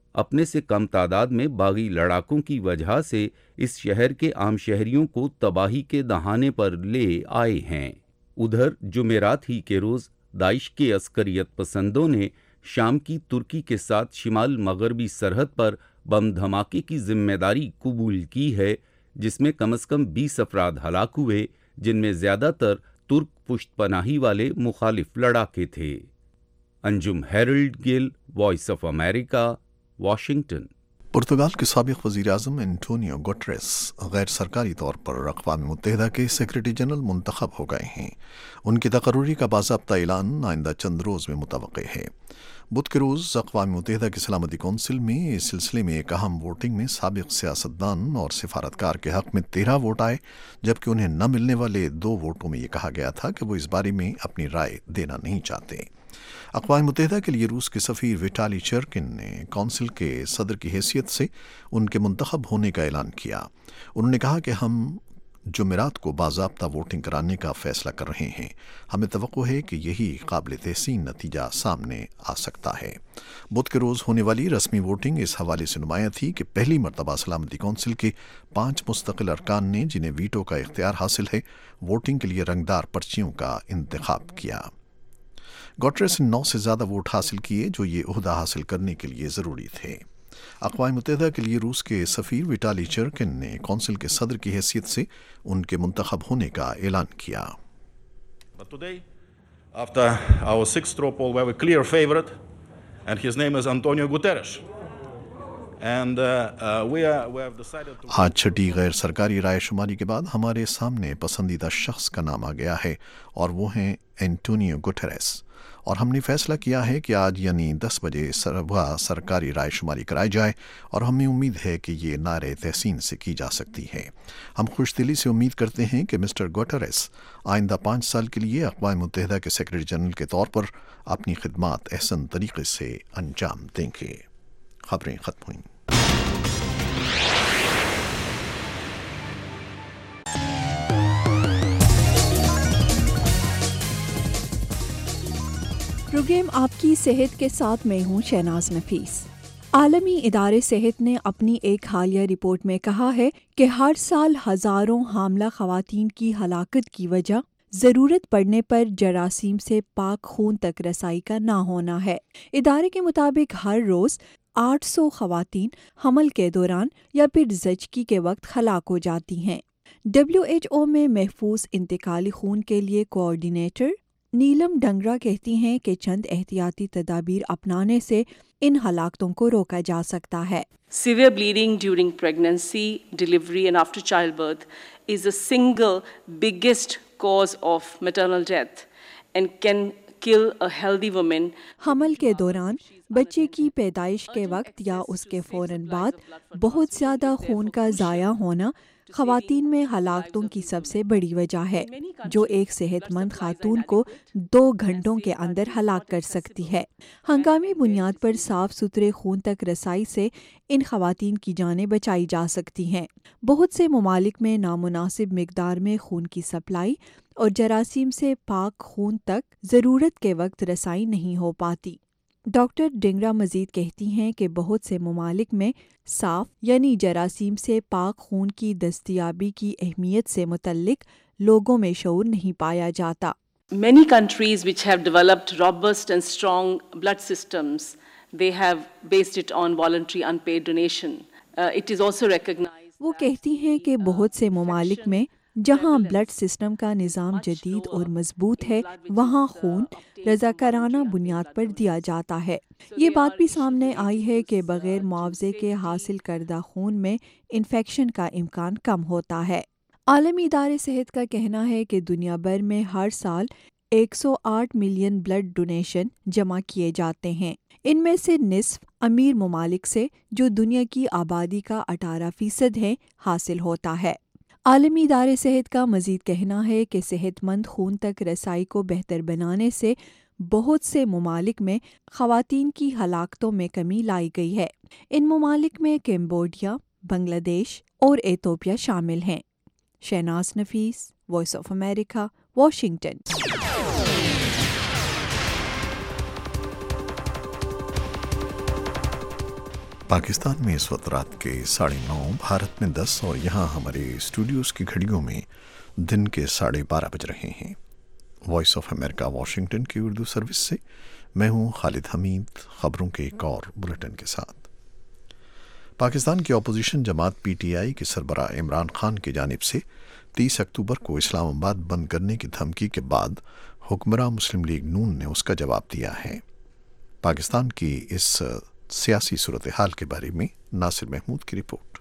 اپنے سے کم تعداد میں باغی لڑاکوں کی وجہ سے اس شہر کے عام شہریوں کو تباہی کے دہانے پر لے آئے ہیں۔ ادھر جمعرات ہی کے روز داعش کے عسکریت پسندوں نے شام کی ترکی کے ساتھ شمال مغربی سرحد پر بم دھماکے کی ذمہ داری قبول کی ہے، جس میں کم از کم بیس افراد ہلاک ہوئے، جن میں زیادہ تر ترک پشت پناہی والے مخالف لڑاکے تھے۔ Anjum Harold Gill, voice of America, Washington. پرتگال کے سابق وزیر اعظم انٹونیو گوٹریس غیر سرکاری طور پر اقوام متحدہ کے سیکرٹری جنرل منتخب ہو گئے ہیں۔ ان کی تقرری کا باضابطہ اعلان آئندہ چند روز میں متوقع ہے۔ بدھ کے روز اقوام متحدہ کی سلامتی کونسل میں اس سلسلے میں ایک اہم ووٹنگ میں سابق سیاستدان اور سفارتکار کے حق میں تیرہ ووٹ آئے، جبکہ انہیں نہ ملنے والے دو ووٹوں میں یہ کہا گیا تھا کہ وہ اس بارے میں اپنی رائے دینا نہیں چاہتے۔ اقوام متحدہ کے لیے روس کے سفیر ویٹالی چرکن نے کونسل کے صدر کی حیثیت سے ان کے منتخب ہونے کا اعلان کیا۔ انہوں نے کہا کہ ہم جمعرات کو باضابطہ ووٹنگ کرانے کا فیصلہ کر رہے ہیں۔ ہمیں توقع ہے کہ یہی قابل تحسین نتیجہ سامنے آ سکتا ہے۔ بدھ کے روز ہونے والی رسمی ووٹنگ اس حوالے سے نمایاں تھی کہ پہلی مرتبہ سلامتی کونسل کے پانچ مستقل ارکان نے، جنہیں ویٹو کا اختیار حاصل ہے، ووٹنگ کے لیے رنگدار پرچیوں کا انتخاب کیا۔ گوٹریس نے نو سے زیادہ ووٹ حاصل کیے جو یہ عہدہ حاصل کرنے کے لیے ضروری تھے۔ اقوام متحدہ کے لیے روس کے سفیر ویٹالی چرکن نے کونسل کے صدر کی حیثیت سے ان کے منتخب ہونے کا اعلان کیا۔ But today, after our sixth straw poll, we have a clear favorite, and his name is Antonio Guterres. And uh, uh, we are we have decided to آج چھٹی غیر سرکاری رائے شماری کے بعد ہمارے سامنے پسندیدہ شخص کا نام آ گیا ہے اور وہ ہیں اینٹونیو گوٹریس، اور ہم نے فیصلہ کیا ہے کہ آج یعنی دس بجے صبح سرکاری رائے شماری کرائی جائے، اور ہمیں امید ہے کہ یہ نعرے تحسین سے کی جا سکتی ہے۔ ہم خوش دلی سے امید کرتے ہیں کہ مسٹر گوٹریس آئندہ پانچ سال کے لیے اقوام متحدہ کے سیکرٹری جنرل کے طور پر اپنی خدمات احسن طریقے سے انجام دیں گے۔ خبریں ختم ہوئیں۔ پروگرام آپ کی صحت کے ساتھ میں ہوں شہناز نفیس۔ عالمی ادارے صحت نے اپنی ایک حالیہ رپورٹ میں کہا ہے کہ ہر سال ہزاروں حاملہ خواتین کی ہلاکت کی وجہ ضرورت پڑنے پر جراثیم سے پاک خون تک رسائی کا نہ ہونا ہے۔ ادارے کے مطابق ہر روز آٹھ سو خواتین حمل کے دوران یا پھر زچگی کے وقت ہلاک ہو جاتی ہیں۔ ڈبلیو ایچ او میں محفوظ انتقالی خون کے لیے کوآرڈینیٹر نیلم ڈنگرا کہتی ہیں کہ چند احتیاطی تدابیر اپنانے سے ان ہلاکتوں کو روکا جا سکتا ہے۔ Severe bleeding during pregnancy, delivery and after childbirth is the single biggest cause of maternal death and can kill a healthy woman. حمل کے دوران، بچے کی پیدائش کے وقت یا اس کے فوراً بعد بہت زیادہ خون کا ضائع ہونا خواتین میں ہلاکتوں کی سب سے بڑی وجہ ہے، جو ایک صحت مند خاتون کو دو گھنٹوں کے اندر ہلاک کر سکتی ہے۔ ہنگامی بنیاد پر صاف ستھرے خون تک رسائی سے ان خواتین کی جانیں بچائی جا سکتی ہیں۔ بہت سے ممالک میں نامناسب مقدار میں خون کی سپلائی اور جراثیم سے پاک خون تک ضرورت کے وقت رسائی نہیں ہو پاتی۔ ڈاکٹر ڈنگرا مزید کہتی ہیں کہ بہت سے ممالک میں صاف یعنی جراثیم سے پاک خون کی دستیابی کی اہمیت سے متعلق لوگوں میں شعور نہیں پایا جاتا۔ Many countries which have developed robust and strong blood systems, they have based it on voluntary unpaid donation. Uh, it is also recognized. وہ کہتی ہیں کہ بہت سے ممالک میں جہاں بلڈ سسٹم کا نظام جدید اور مضبوط ہے، وہاں خون رضاکارانہ بنیاد پر دیا جاتا ہے۔ یہ بات بھی سامنے آئی ہے کہ بغیر معاوضے کے حاصل کردہ خون میں انفیکشن کا امکان کم ہوتا ہے۔ عالمی ادارے صحت کا کہنا ہے کہ دنیا بھر میں ہر سال ایک سو آٹھ ملین بلڈ ڈونیشن جمع کیے جاتے ہیں۔ ان میں سے نصف امیر ممالک سے، جو دنیا کی آبادی کا اٹھارہ فیصد ہے، حاصل ہوتا ہے۔ عالمی ادارے صحت کا مزید کہنا ہے کہ صحت مند خون تک رسائی کو بہتر بنانے سے بہت سے ممالک میں خواتین کی ہلاکتوں میں کمی لائی گئی ہے۔ ان ممالک میں کمبوڈیا، بنگلہ دیش اور ایتھوپیا شامل ہیں۔ Shahnaz Nafees, voice of America, Washington. Pakistan میں اس وقت رات کے ساڑھے نو، بھارت میں دس اور یہاں ہمارے اسٹوڈیوز کی گھڑیوں میں دن کے ساڑھے بارہ بج رہے ہیں۔ وائس آف امریکہ واشنگٹن کی اردو سروس سے میں ہوں خالد حمید، خبروں کے ایک اور بلٹن کے ساتھ۔ پاکستان کی اپوزیشن جماعت پی ٹی آئی کے سربراہ عمران خان کی جانب سے تیس اکتوبر کو اسلام آباد بند کرنے کی دھمکی کے بعد حکمراں مسلم لیگ نون نے اس کا جواب دیا ہے۔ پاکستان کی اس سیاسی صورتحال کے بارے میں ناصر محمود کی رپورٹ۔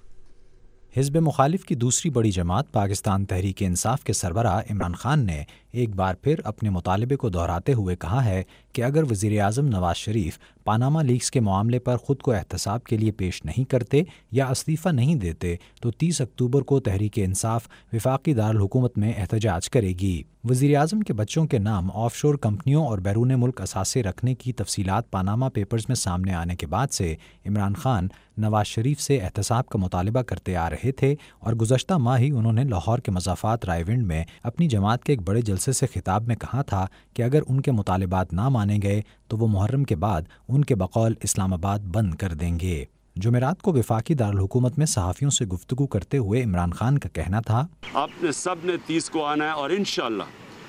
حزب مخالف کی دوسری بڑی جماعت پاکستان تحریک انصاف کے سربراہ عمران خان نے ایک بار پھر اپنے مطالبے کو دہراتے ہوئے کہا ہے کہ اگر وزیر اعظم نواز شریف پاناما لیکس کے معاملے پر خود کو احتساب کے لیے پیش نہیں کرتے یا استعفیٰ نہیں دیتے تو تیس اکتوبر کو تحریک انصاف وفاقی دارالحکومت میں احتجاج کرے گی۔ وزیر اعظم کے بچوں کے نام آف شور کمپنیوں اور بیرون ملک اثاثے رکھنے کی تفصیلات پاناما پیپرز میں سامنے آنے کے بعد سے عمران خان نواز شریف سے احتساب کا مطالبہ کرتے آ رہے تھے اور گزشتہ ماہ ہی انہوں نے لاہور کے مضافات رائے ونڈ میں اپنی جماعت کے ایک بڑے جلسے سے خطاب میں کہا تھا کہ اگر ان کے مطالبات نہ مانے گئے تو وہ محرم کے بعد ان کے بقول اسلام آباد بند کر دیں گے۔ جمعرات کو وفاقی دارالحکومت میں صحافیوں سے گفتگو کرتے ہوئے عمران خان کا کہنا تھا، آپ نے سب نے تیس کو آنا ہے اور انشاءاللہ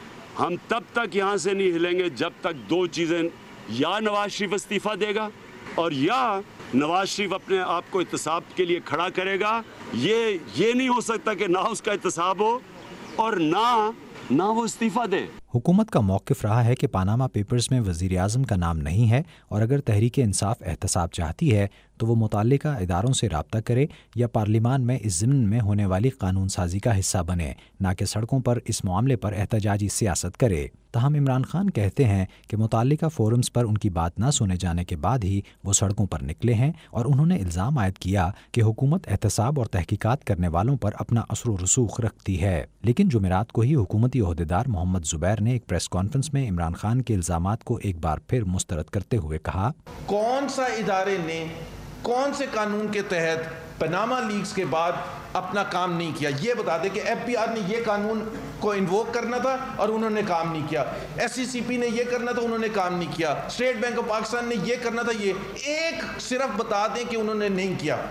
ہم تب تک یہاں سے نہیں ہلیں گے جب تک دو چیزیں، یا نواز شریف استعفیٰ دے گا اور یا نواز شریف اپنے آپ کو احتساب کے لیے کھڑا کرے گا۔ یہ یہ نہیں ہو سکتا کہ نہ اس کا احتساب ہو اور نہ نہ وہ استعفیٰ دے۔ حکومت کا موقف رہا ہے کہ پاناما پیپرز میں وزیر اعظم کا نام نہیں ہے اور اگر تحریک انصاف احتساب چاہتی ہے تو وہ متعلقہ اداروں سے رابطہ کرے یا پارلیمان میں اس ضمن میں ہونے والی قانون سازی کا حصہ بنے، نہ کہ سڑکوں پر اس معاملے پر احتجاجی سیاست کرے۔ تاہم عمران خان کہتے ہیں کہ متعلقہ فورمز پر ان کی بات نہ سنے جانے کے بعد ہی وہ سڑکوں پر نکلے ہیں اور انہوں نے الزام عائد کیا کہ حکومت احتساب اور تحقیقات کرنے والوں پر اپنا اثر و رسوخ رکھتی ہے۔ لیکن جمعرات کو ہی حکومتی عہدیدار محمد زبیر نے ایک پریس کانفرنس میں عمران خان کے الزامات کو ایک بار پھر مسترد کرتے ہوئے کہا، کون سا ادارے نے کون سے قانون کے تحت پاناما لیکس کے بعد اپنا کام نہیں کیا؟ یہ بتا دے کہ ایف بی آر نے یہ قانون کو انووک کرنا تھا اور انہوں نے کام نہیں کیا، ایس سی سی پی نے یہ کرنا تھا انہوں نے کام نہیں کیا، اسٹیٹ بینک آف پاکستان نے یہ کرنا تھا، یہ ایک صرف بتا دیں کہ انہوں نے نہیں کیا۔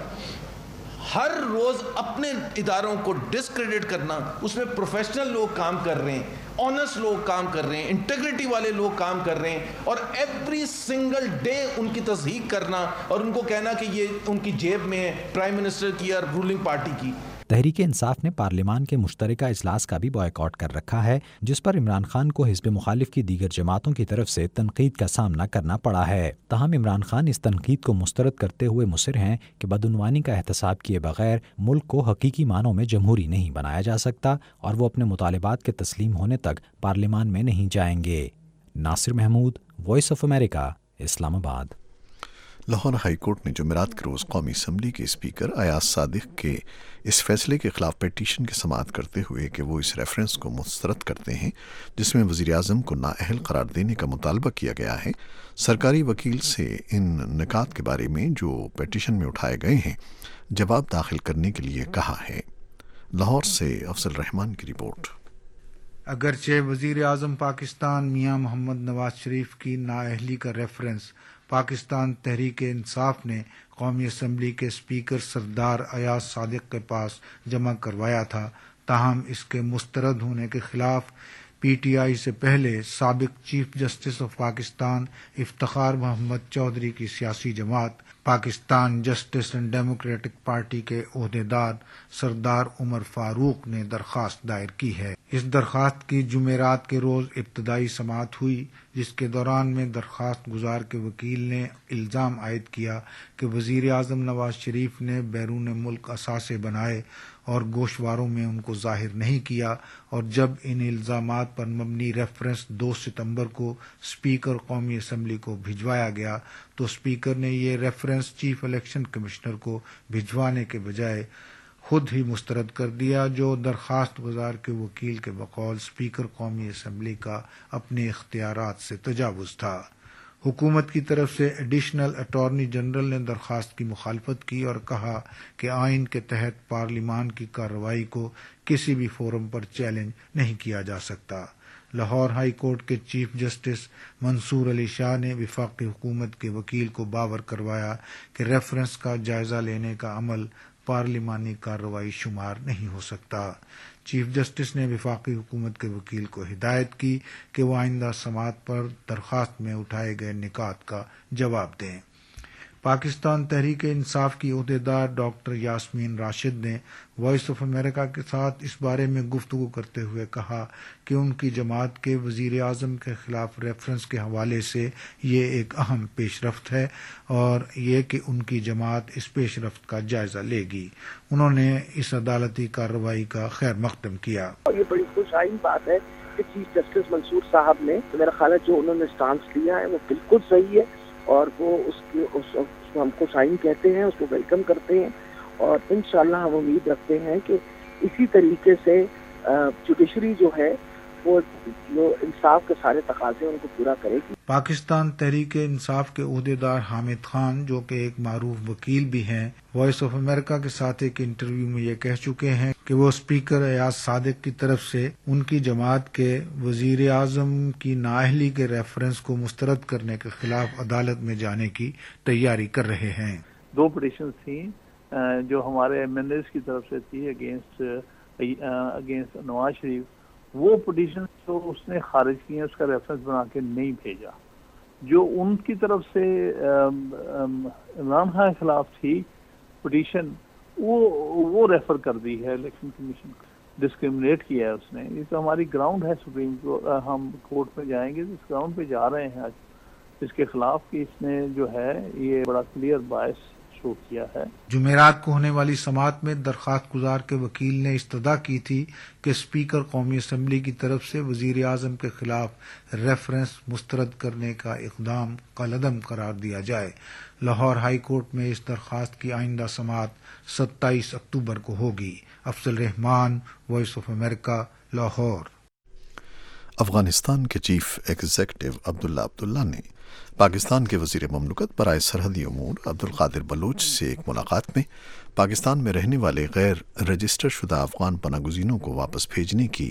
ہر روز اپنے اداروں کو ڈسکریڈٹ کرنا، اس میں پروفیشنل لوگ کام کر رہے ہیں، آنیسٹ لوگ کام کر رہے ہیں، انٹیگریٹی والے لوگ کام کر رہے ہیں، اور ایوری سنگل ڈے ان کی تصدیق کرنا اور ان کو کہنا کہ یہ ان کی جیب میں ہے، پرائم منسٹر کی اور رولنگ پارٹی کی۔ تحریک انصاف نے پارلیمان کے مشترکہ اجلاس کا بھی بائیکاٹ کر رکھا ہے، جس پر عمران خان کو حزب مخالف کی دیگر جماعتوں کی طرف سے تنقید کا سامنا کرنا پڑا ہے۔ تاہم عمران خان اس تنقید کو مسترد کرتے ہوئے مصر ہیں کہ بدعنوانی کا احتساب کیے بغیر ملک کو حقیقی معنوں میں جمہوری نہیں بنایا جا سکتا اور وہ اپنے مطالبات کے تسلیم ہونے تک پارلیمان میں نہیں جائیں گے۔ Nasir Mahmood, voice of America, Islamabad. Lahore high court نے جمعرات کے روز قومی اسمبلی کے اسپیکر ایاز صادق کے اس فیصلے کے خلاف پیٹیشن کی سماعت کرتے ہوئے کہ وہ اس ریفرنس کو مسترد کرتے ہیں جس میں وزیر اعظم کو نااہل قرار دینے کا مطالبہ کیا گیا ہے، سرکاری وکیل سے ان نکات کے بارے میں جو پیٹیشن میں اٹھائے گئے ہیں جواب داخل کرنے کے لیے کہا ہے۔ لاہور سے افضل رحمان کی رپورٹ۔ اگرچہ وزیر اعظم پاکستان میاں محمد نواز شریف کی نااہلی کا ریفرنس پاکستان تحریک انصاف نے قومی اسمبلی کے اسپیکر سردار ایاز صادق کے پاس جمع کروایا تھا، تاہم اس کے مسترد ہونے کے خلاف پی ٹی آئی سے پہلے سابق chief justice of Pakistan Iftikhar Muhammad Chaudhry کی سیاسی جماعت Pakistan justice and democratic party کے عہدیدار سردار عمر فاروق نے درخواست دائر کی ہے۔ اس درخواست کی جمعرات کے روز ابتدائی سماعت ہوئی، جس کے دوران میں درخواست گزار کے وکیل نے الزام عائد کیا کہ وزیر اعظم نواز شریف نے بیرون ملک اثاثے بنائے اور گوشواروں میں ان کو ظاہر نہیں کیا، اور جب ان الزامات پر مبنی ریفرنس دو ستمبر کو اسپیکر قومی اسمبلی کو بھجوایا گیا تو اسپیکر نے یہ ریفرنس چیف الیکشن کمشنر کو بھجوانے کے بجائے خود ہی مسترد کر دیا، جو درخواست گزار کے وکیل کے بقول اسپیکر قومی اسمبلی کا اپنے اختیارات سے تجاوز تھا۔ حکومت کی طرف سے ایڈیشنل اٹارنی جنرل نے درخواست کی مخالفت کی اور کہا کہ آئین کے تحت پارلیمان کی کارروائی کو کسی بھی فورم پر چیلنج نہیں کیا جا سکتا۔ لاہور ہائی کورٹ کے چیف جسٹس منصور علی شاہ نے وفاقی حکومت کے وکیل کو باور کروایا کہ ریفرنس کا جائزہ لینے کا عمل پارلیمانی کارروائی شمار نہیں ہو سکتا۔ چیف جسٹس نے وفاقی حکومت کے وکیل کو ہدایت کی کہ وہ آئندہ سماعت پر درخواست میں اٹھائے گئے نکات کا جواب دیں۔ پاکستان تحریک انصاف کی عہدیدار ڈاکٹر یاسمین راشد نے وائس آف امریکہ کے ساتھ اس بارے میں گفتگو کرتے ہوئے کہا کہ ان کی جماعت کے وزیر اعظم کے خلاف ریفرنس کے حوالے سے یہ ایک اہم پیش رفت ہے اور یہ کہ ان کی جماعت اس پیش رفت کا جائزہ لے گی۔ انہوں نے اس عدالتی کارروائی کا خیر مقدم کیا۔ یہ بڑی خوش آئین بات ہے کہ چیف جسٹس منصور صاحب نے میرا خیال ہے جو انہوں نے سٹانس لیا ہے وہ بالکل صحیح ہے اور وہ اس کے اس کو ہم خوش آئین کہتے ہیں، اس کو ویلکم کرتے ہیں اور انشاءاللہ ہم امید رکھتے ہیں کہ اسی طریقے سے جوڈیشری جو ہے وہ جو انصاف کے سارے تقاضے ان کو پورا کرے گی۔ پاکستان تحریک انصاف کے عہدیدار حامد خان جو کہ ایک معروف وکیل بھی ہیں، وائس آف امریکہ کے ساتھ ایک انٹرویو میں یہ کہہ چکے ہیں کہ وہ اسپیکر ایاز صادق کی طرف سے ان کی جماعت کے وزیر اعظم کی نااہلی کے ریفرنس کو مسترد کرنے کے خلاف عدالت میں جانے کی تیاری کر رہے ہیں۔ دو پٹیشن تھیں جو ہمارے ایم این ایز کی طرف سے تھی اگینسٹ اگینسٹ نواز شریف، وہ پٹیشن جو اس نے خارج کی ہیں اس کا ریفرنس بنا کے نہیں بھیجا۔ جو ان کی طرف سے عمران خان کے خلاف تھی پٹیشن وہ وہ ریفر کر دی ہے الیکشن کمیشن کو، ڈسکریمنیٹ کیا ہے اس نے۔ یہ تو ہماری گراؤنڈ ہے سپریم کورٹ، ہم کورٹ میں جائیں گے اس گراؤنڈ پہ جا رہے ہیں آج اس کے خلاف کہ اس نے جو ہے یہ بڑا کلیئر باعث شو کیا ہے۔ جمعرات کو ہونے والی سماعت میں درخواست گزار کے وکیل نے استدعا کی تھی کہ اسپیکر قومی اسمبلی کی طرف سے وزیر اعظم کے خلاف ریفرنس مسترد کرنے کا اقدام کالعدم قرار دیا جائے۔ لاہور ہائی کورٹ میں اس درخواست کی آئندہ سماعت ستائیس اکتوبر کو ہوگی۔ Afzal Rehman, voice of America, Lahore. Afghanistan کے چیف ایگزیکٹو عبداللہ عبداللہ نے پاکستان کے وزیر مملکت برائے سرحدی امور عبدالقادر بلوچ سے ایک ملاقات میں پاکستان میں رہنے والے غیر رجسٹر شدہ افغان پناہ گزینوں کو واپس بھیجنے کی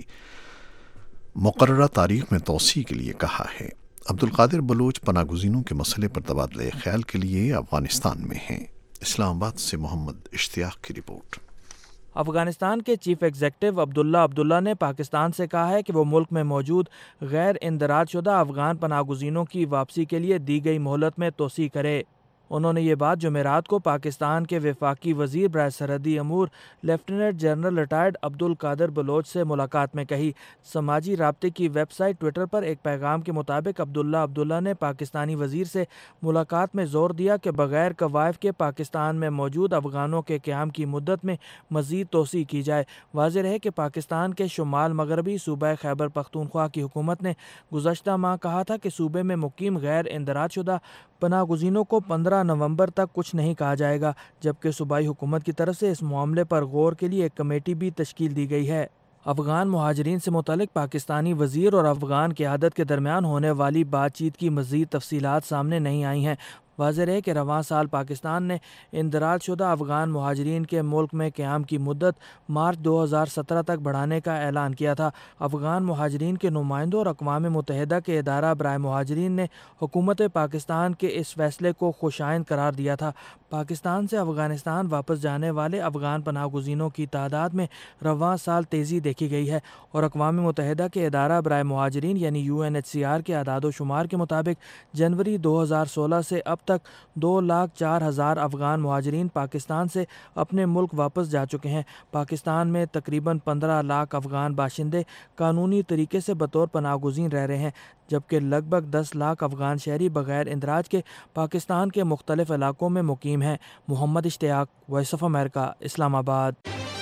مقررہ تاریخ میں توسیع کے لیے کہا ہے۔ عبدالقادر بلوچ پناہ گزینوں کے مسئلے پر تبادلہ خیال کے لیے افغانستان میں ہیں۔ اسلام آباد سے محمد اشتیاق کی رپورٹ۔ افغانستان کے چیف ایگزیکٹو عبداللہ عبداللہ نے پاکستان سے کہا ہے کہ وہ ملک میں موجود غیر اندراج شدہ افغان پناہ گزینوں کی واپسی کے لیے دی گئی مہلت میں توسیع کرے۔ انہوں نے یہ بات جمعرات کو پاکستان کے وفاقی وزیر برائے سرحدی امور lieutenant general retired Abdul Qadir Baloch سے ملاقات میں کہی۔ سماجی رابطے کی ویب سائٹ ٹویٹر پر ایک پیغام کے مطابق عبداللہ عبداللہ نے پاکستانی وزیر سے ملاقات میں زور دیا کہ بغیر کوائف کے پاکستان میں موجود افغانوں کے قیام کی مدت میں مزید توسیع کی جائے۔ واضح رہے کہ پاکستان کے شمال مغربی صوبہ خیبر پختونخوا کی حکومت نے گزشتہ ماہ کہا تھا کہ صوبے میں مقیم غیر اندراج شدہ پناہ گزینوں کو پندرہ نومبر تک کچھ نہیں کہا جائے گا، جبکہ صوبائی حکومت کی طرف سے اس معاملے پر غور کے لیے ایک کمیٹی بھی تشکیل دی گئی ہے۔ افغان مہاجرین سے متعلق پاکستانی وزیر اور افغان قیادت کے درمیان ہونے والی بات چیت کی مزید تفصیلات سامنے نہیں آئی ہیں۔ واضح رہے کہ رواں سال پاکستان نے اندراج شدہ افغان مہاجرین کے ملک میں قیام کی مدت مارچ دو ہزار سترہ تک بڑھانے کا اعلان کیا تھا۔ افغان مہاجرین کے نمائندوں اور اقوام متحدہ کے ادارہ برائے مہاجرین نے حکومت پاکستان کے اس فیصلے کو خوشائند قرار دیا تھا۔ پاکستان سے افغانستان واپس جانے والے افغان پناہ گزینوں کی تعداد میں رواں سال تیزی دیکھی گئی ہے اور اقوام متحدہ کے ادارہ برائے مہاجرین یعنی U N H C R کے اعداد و شمار کے مطابق جنوری دو ہزار سولہ سے اب تک دو لاکھ چار ہزار افغان مہاجرین پاکستان سے اپنے ملک واپس جا چکے ہیں۔ پاکستان میں تقریباً پندرہ لاکھ افغان باشندے قانونی طریقے سے بطور پناہ گزین رہ رہے ہیں، جبکہ لگ بھگ دس لاکھ افغان شہری بغیر اندراج کے پاکستان کے مختلف علاقوں میں مقیم ہیں۔ محمد اشتیاق، وائس آف امریکہ، اسلام آباد۔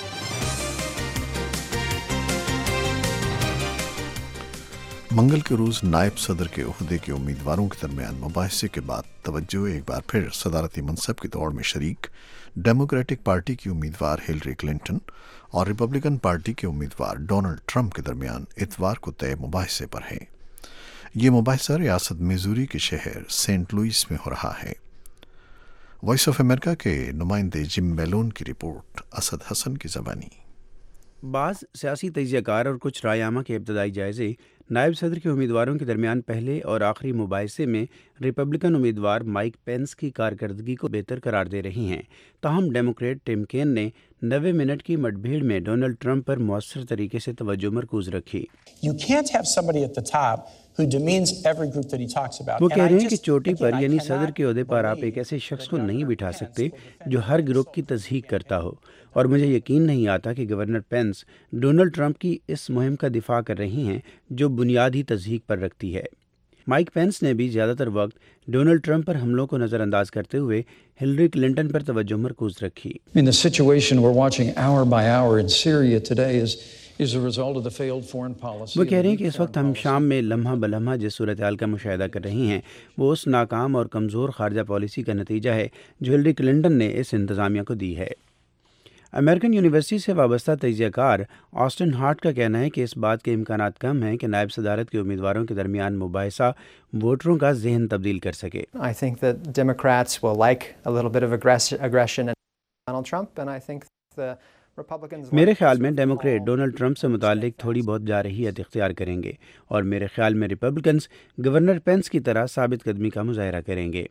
منگل کے روز نائب صدر کے عہدے کے امیدواروں کے درمیان مباحثے کے بعد توجہ ایک بار پھر صدارتی منصب کی دوڑ میں شریک ڈیموکریٹک پارٹی کی امیدوار ہلری کلنٹن اور ریپبلکن پارٹی کے امیدوار ڈونلڈ ٹرمپ کے درمیان اتوار کو طے مباحثے پر ہے۔ یہ مباحثہ ریاست میزوری کے شہر سینٹ لوئس میں ہو رہا ہے۔ وائس آف امریکہ کے نمائندے جم میلون کی رپورٹ، اسد حسن کی زبانی۔ بعض سیاسی تجزیہ کار اور کچھ رائے عامہ کے ابتدائی جائزے نائب صدر کے امیدواروں کے درمیان پہلے اور آخری مباحثے میں ریپبلکن امیدوار مائک پینس کی کارکردگی کو بہتر قرار دے رہی ہیں. تاہم ڈیموکریٹ ٹم کین نے نوے منٹ کی مٹ بھیڑ میں ڈونلڈ ٹرمپ پر مؤثر طریقے سے توجہ مرکوز رکھی. وہ کہہ رہے ہیں کہ چوٹی پر یعنی صدر کے عہدے پر آپ ایک ایسے شخص کو نہیں بٹھا سکتے جو ہر گروپ کی تصحیح کرتا ہو، اور مجھے یقین نہیں آتا کہ گورنر پینس ڈونلڈ ٹرمپ کی اس مہم کا دفاع کر رہی ہیں جو بنیادی تصحیح پر رکھتی ہے. مائک پینس نے بھی زیادہ تر وقت ڈونلڈ ٹرمپ پر حملوں کو نظر انداز کرتے ہوئے ہلری کلنٹن پر توجہ مرکوز رکھی. وہ کہہ رہے ہیں کہ اس وقت ہم شام میں لمحہ بلمحہ جس صورتحال کا مشاہدہ کر رہی ہیں وہ اس ناکام اور کمزور خارجہ پالیسی کا نتیجہ ہے جو ہلری کلنٹن نے اس انتظامیہ کو دی ہے. امریکن یونیورسٹی سے وابستہ تجزیہ کار آسٹن ہارٹ کا کہنا ہے کہ اس بات کے امکانات کم ہیں کہ نائب صدارت کے امیدواروں کے درمیان مباحثہ ووٹروں کا ذہن تبدیل کر سکے. I think that Democrats will like a little bit of aggression in Donald Trump and I think the Republicans میرے خیال میں ڈیموکریٹ ڈونلڈ ٹرمپ سے متعلق تھوڑی بہت جارحیت اختیار کریں گے اور میرے خیال میں ریپبلکنز گورنر پینس کی طرح ثابت قدمی کا مظاہرہ کریں گے.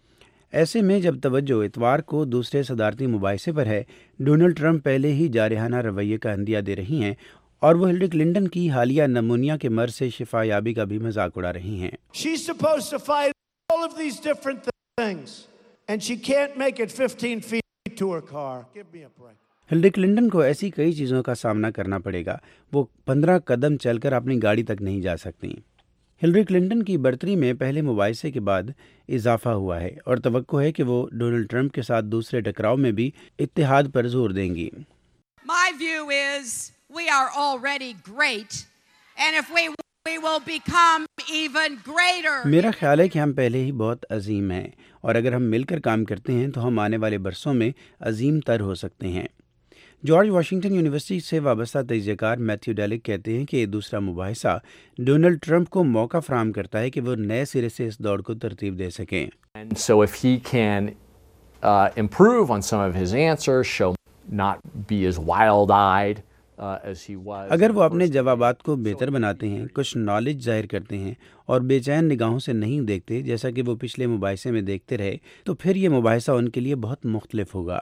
ایسے میں جب توجہ اتوار کو دوسرے صدارتی مباحثے پر ہے، ڈونلڈ ٹرمپ پہلے ہی جارحانہ رویے کا عندیہ دے رہی ہیں اور وہ ہلری کلنٹن کی حالیہ نمونیا کے مرض سے شفا یابی کا بھی مذاق اڑا رہی ہیں. She's supposed to fight all of these different things and she can't make it fifteen feet to her car. Give me a break. Hillary Clinton کو ایسی کئی چیزوں کا سامنا کرنا پڑے گا، وہ پندرہ قدم چل کر اپنی گاڑی تک نہیں جا سکتی. ہلری کلنٹن کی برتری میں پہلے مباحثے کے بعد اضافہ ہوا ہے اور توقع ہے کہ وہ ڈونلڈ ٹرمپ کے ساتھ دوسرے ٹکراؤ میں بھی اتحاد پر زور دیں گی. My view is we are already great and if we we will become even greater. میرا خیال ہے کہ ہم پہلے ہی بہت عظیم ہیں اور اگر ہم مل کر کام کرتے ہیں تو ہم آنے والے برسوں میں عظیم تر ہو سکتے ہیں. جارج واشنگٹن یونیورسٹی سے وابستہ تجزیہ کار میتھیو ڈیلک کہتے ہیں کہ یہ دوسرا مباحثہ ڈونلڈ ٹرمپ کو موقع فراہم کرتا ہے کہ وہ نئے سرے سے اس دوڑ کو ترتیب دے سکیں. And so if he can uh, improve on some of his answers, show not be as wild-eyed uh, as he was. اگر وہ اپنے جوابات کو بہتر بناتے ہیں، کچھ نالج ظاہر کرتے ہیں اور بے چین نگاہوں سے نہیں دیکھتے جیسا کہ وہ پچھلے مباحثے میں دیکھتے رہے، تو پھر یہ مباحثہ ان کے لیے بہت مختلف ہوگا.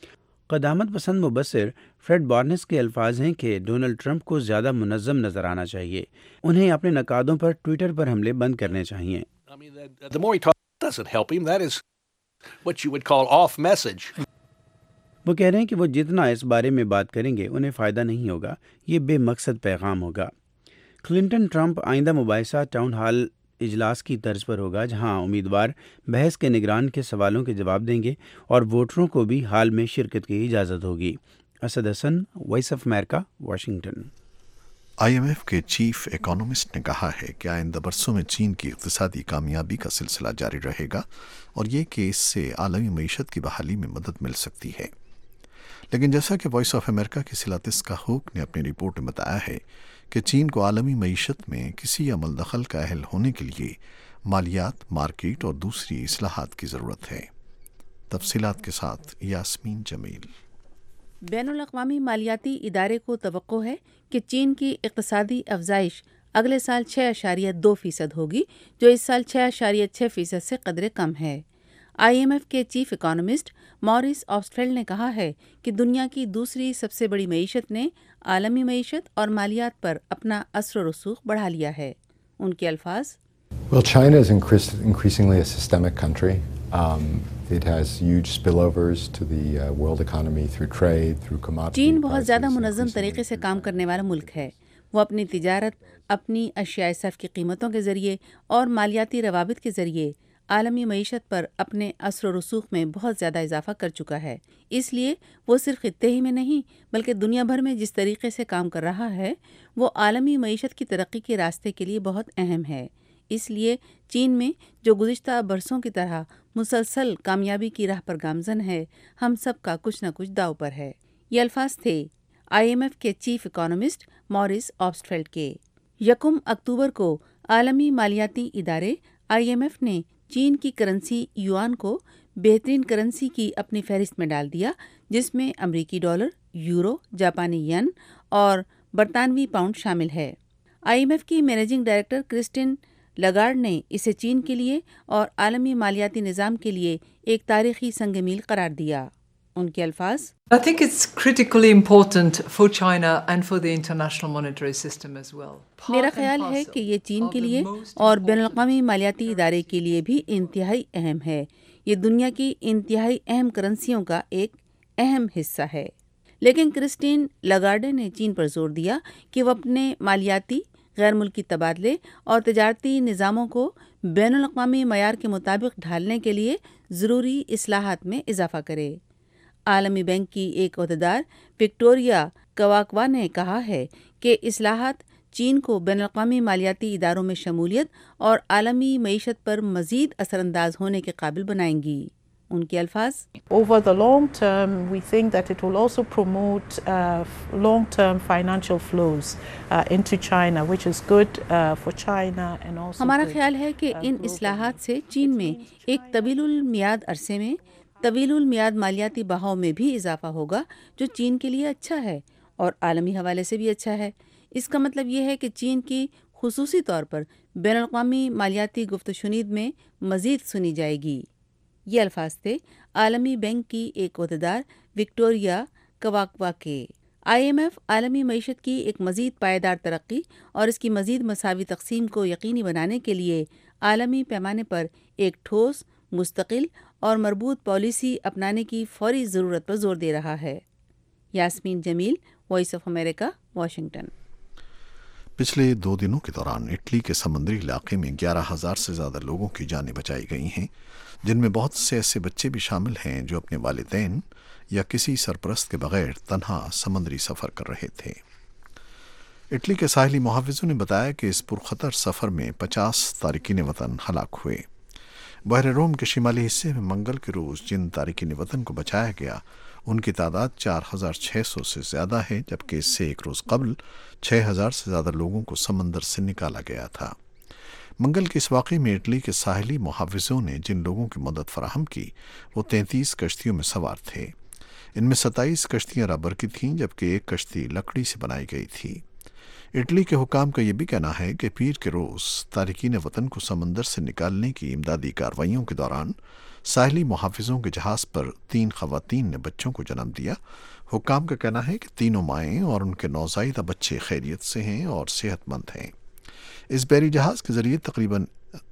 قدامت پسند مبصر فریڈ بارنس کے الفاظ ہیں کہ ڈونلڈ ٹرمپ کو زیادہ منظم نظر آنا چاہیے. انہیں اپنے نقادوں پر ٹویٹر پر حملے بند کرنے چاہیے. وہ کہہ رہے ہیں کہ وہ جتنا اس بارے میں بات کریں گے انہیں فائدہ نہیں ہوگا، یہ بے مقصد پیغام ہوگا. کلنٹن ٹرمپ آئندہ مباحثہ ٹاؤن ہال اجلاس کی طرز پر ہوگا جہاں امیدوار بحث کے نگران کے سوالوں کے جواب دیں گے اور ووٹروں کو بھی حال میں شرکت کی اجازت ہوگی. Asad Hasan, voice of America, Washington. I M F کے چیف اکانومسٹ نے کہا ہے کہ آئندہ برسوں میں چین کی اقتصادی کامیابی کا سلسلہ جاری رہے گا اور یہ کہ اس سے عالمی معیشت کی بحالی میں مدد مل سکتی ہے. لیکن جیسا کہ وائس آف امریکہ کی سلاتس کا ہوک نے اپنی رپورٹ میں بتایا ہے کہ چین کو عالمی معیشت میں کسی عمل دخل کا اہل ہونے کے لیے مالیات، مارکیٹ اور دوسری اصلاحات کی ضرورت ہے. تفصیلات کے ساتھ یاسمین جمیل. بین الاقوامی مالیاتی ادارے کو توقع ہے کہ چین کی اقتصادی افزائش اگلے سال چھ اشاریہ دو فیصد ہوگی، جو اس سال چھ اشاریہ چھ فیصد سے قدرے کم ہے. آئی ایم ایف کے چیف اکانومسٹ موریس آبسٹفیلڈ نے کہا ہے کہ دنیا کی دوسری سب سے بڑی معیشت نے عالمی معیشت اور مالیات پر اپنا اثر و رسوخ بڑھا لیا ہے. ان کے الفاظ: Well, China is increasingly a systemic country. Um, it has huge spillovers to the uh, world economy through trade, through commodity. چین بہت زیادہ منظم طریقے سے کام کرنے والا ملک ہے. وہ اپنی تجارت، اپنی اشیاء صرف کی قیمتوں کے ذریعے اور مالیاتی روابط کے ذریعے عالمی معیشت پر اپنے اثر و رسوخ میں بہت زیادہ اضافہ کر چکا ہے. اس لیے وہ صرف خطے ہی میں نہیں بلکہ دنیا بھر میں جس طریقے سے کام کر رہا ہے وہ عالمی معیشت کی ترقی کے راستے کے لیے بہت اہم ہے. اس لیے چین میں جو گزشتہ برسوں کی طرح مسلسل کامیابی کی راہ پر گامزن ہے، ہم سب کا کچھ نہ کچھ داؤ پر ہے. یہ الفاظ تھے آئی ایم ایف کے چیف اکانومسٹ موریس آبسٹفیلڈ کے. یکم اکتوبر کو عالمی مالیاتی ادارے آئی ایم ایف نے چین کی کرنسی یوان کو بہترین کرنسی کی اپنی فہرست میں ڈال دیا، جس میں امریکی ڈالر، یورو، جاپانی ین اور برطانوی پاؤنڈ شامل ہے۔ آئی ایم ایف کی مینیجنگ ڈائریکٹر کرسٹین لگارڈ نے اسے چین کے لیے اور عالمی مالیاتی نظام کے لیے ایک تاریخی سنگ میل قرار دیا۔ ان کے الفاظ: I think it's critically important for China and for the international monetary system as well. میرا خیال ہے کہ یہ چین کے لیے اور بین الاقوامی مالیاتی ادارے کے لیے بھی انتہائی اہم ہے۔ یہ دنیا کی انتہائی اہم کرنسیوں کا ایک اہم حصہ ہے۔ لیکن کرسٹین لاگارڈے نے چین پر زور دیا کہ وہ اپنے مالیاتی، غیر ملکی تبادلے اور تجارتی نظاموں کو بین الاقوامی معیار کے مطابق ڈھالنے کے لیے ضروری اصلاحات میں اضافہ کرے۔ عالمی بینک کی ایک عہدیدار وکٹوریا کواکوا نے کہا ہے کہ اصلاحات چین کو بین الاقوامی مالیاتی اداروں میں شمولیت اور عالمی معیشت پر مزید اثر انداز ہونے کے قابل بنائیں گی۔ ان کے الفاظ: Over the long term, we think that it will also promote uh, long-term financial flows uh, into China, which is good uh, for China and also ہمارا خیال ہے کہ ان اصلاحات سے چین میں ایک طویل المیعاد عرصے میں طویل المیعاد مالیاتی بہاؤ میں بھی اضافہ ہوگا، جو چین کے لیے اچھا ہے اور عالمی حوالے سے بھی اچھا ہے۔ اس کا مطلب یہ ہے کہ چین کی خصوصی طور پر بین الاقوامی مالیاتی گفت و شنید میں مزید سنی جائے گی۔ یہ الفاظ تھے عالمی بینک کی ایک عہدیدار وکٹوریا کواکوا کے۔ آئی ایم ایف عالمی معیشت کی ایک مزید پائیدار ترقی اور اس کی مزید مساوی تقسیم کو یقینی بنانے کے لیے عالمی پیمانے پر ایک ٹھوس، مستقل اور مربوط پالیسی اپنانے کی فوری ضرورت پر زور دے رہا ہے۔ Yasmin Jamil, voice of America, Washington. پچھلے دو دنوں کے دوران اٹلی کے سمندری علاقے میں گیارہ ہزار سے زیادہ لوگوں کی جانیں بچائی گئی ہیں، جن میں بہت سے ایسے بچے بھی شامل ہیں جو اپنے والدین یا کسی سرپرست کے بغیر تنہا سمندری سفر کر رہے تھے۔ اٹلی کے ساحلی محافظوں نے بتایا کہ اس پرخطر سفر میں پچاس تارکین وطن ہلاک ہوئے۔ بحر روم کے شمالی حصے میں منگل کے روز جن تارکین وطن کو بچایا گیا ان کی تعداد چار ہزار چھ سو سے زیادہ ہے، جبکہ اس سے ایک روز قبل چھ ہزار سے زیادہ لوگوں کو سمندر سے نکالا گیا تھا۔ منگل کے اس واقعے میں اٹلی کے ساحلی محافظوں نے جن لوگوں کی مدد فراہم کی وہ تینتیس کشتیوں میں سوار تھے۔ ان میں ستائیس کشتیاں ربر کی تھیں، جبکہ ایک کشتی لکڑی سے بنائی گئی تھی۔ اٹلی کے حکام کا یہ بھی کہنا ہے کہ پیر کے روز تارکین وطن کو سمندر سے نکالنے کی امدادی کارروائیوں کے دوران ساحلی محافظوں کے جہاز پر تین خواتین نے بچوں کو جنم دیا۔ حکام کا کہنا ہے کہ تینوں مائیں اور ان کے نوزائیدہ بچے خیریت سے ہیں اور صحت مند ہیں۔ اس بحری جہاز کے ذریعے تقریباً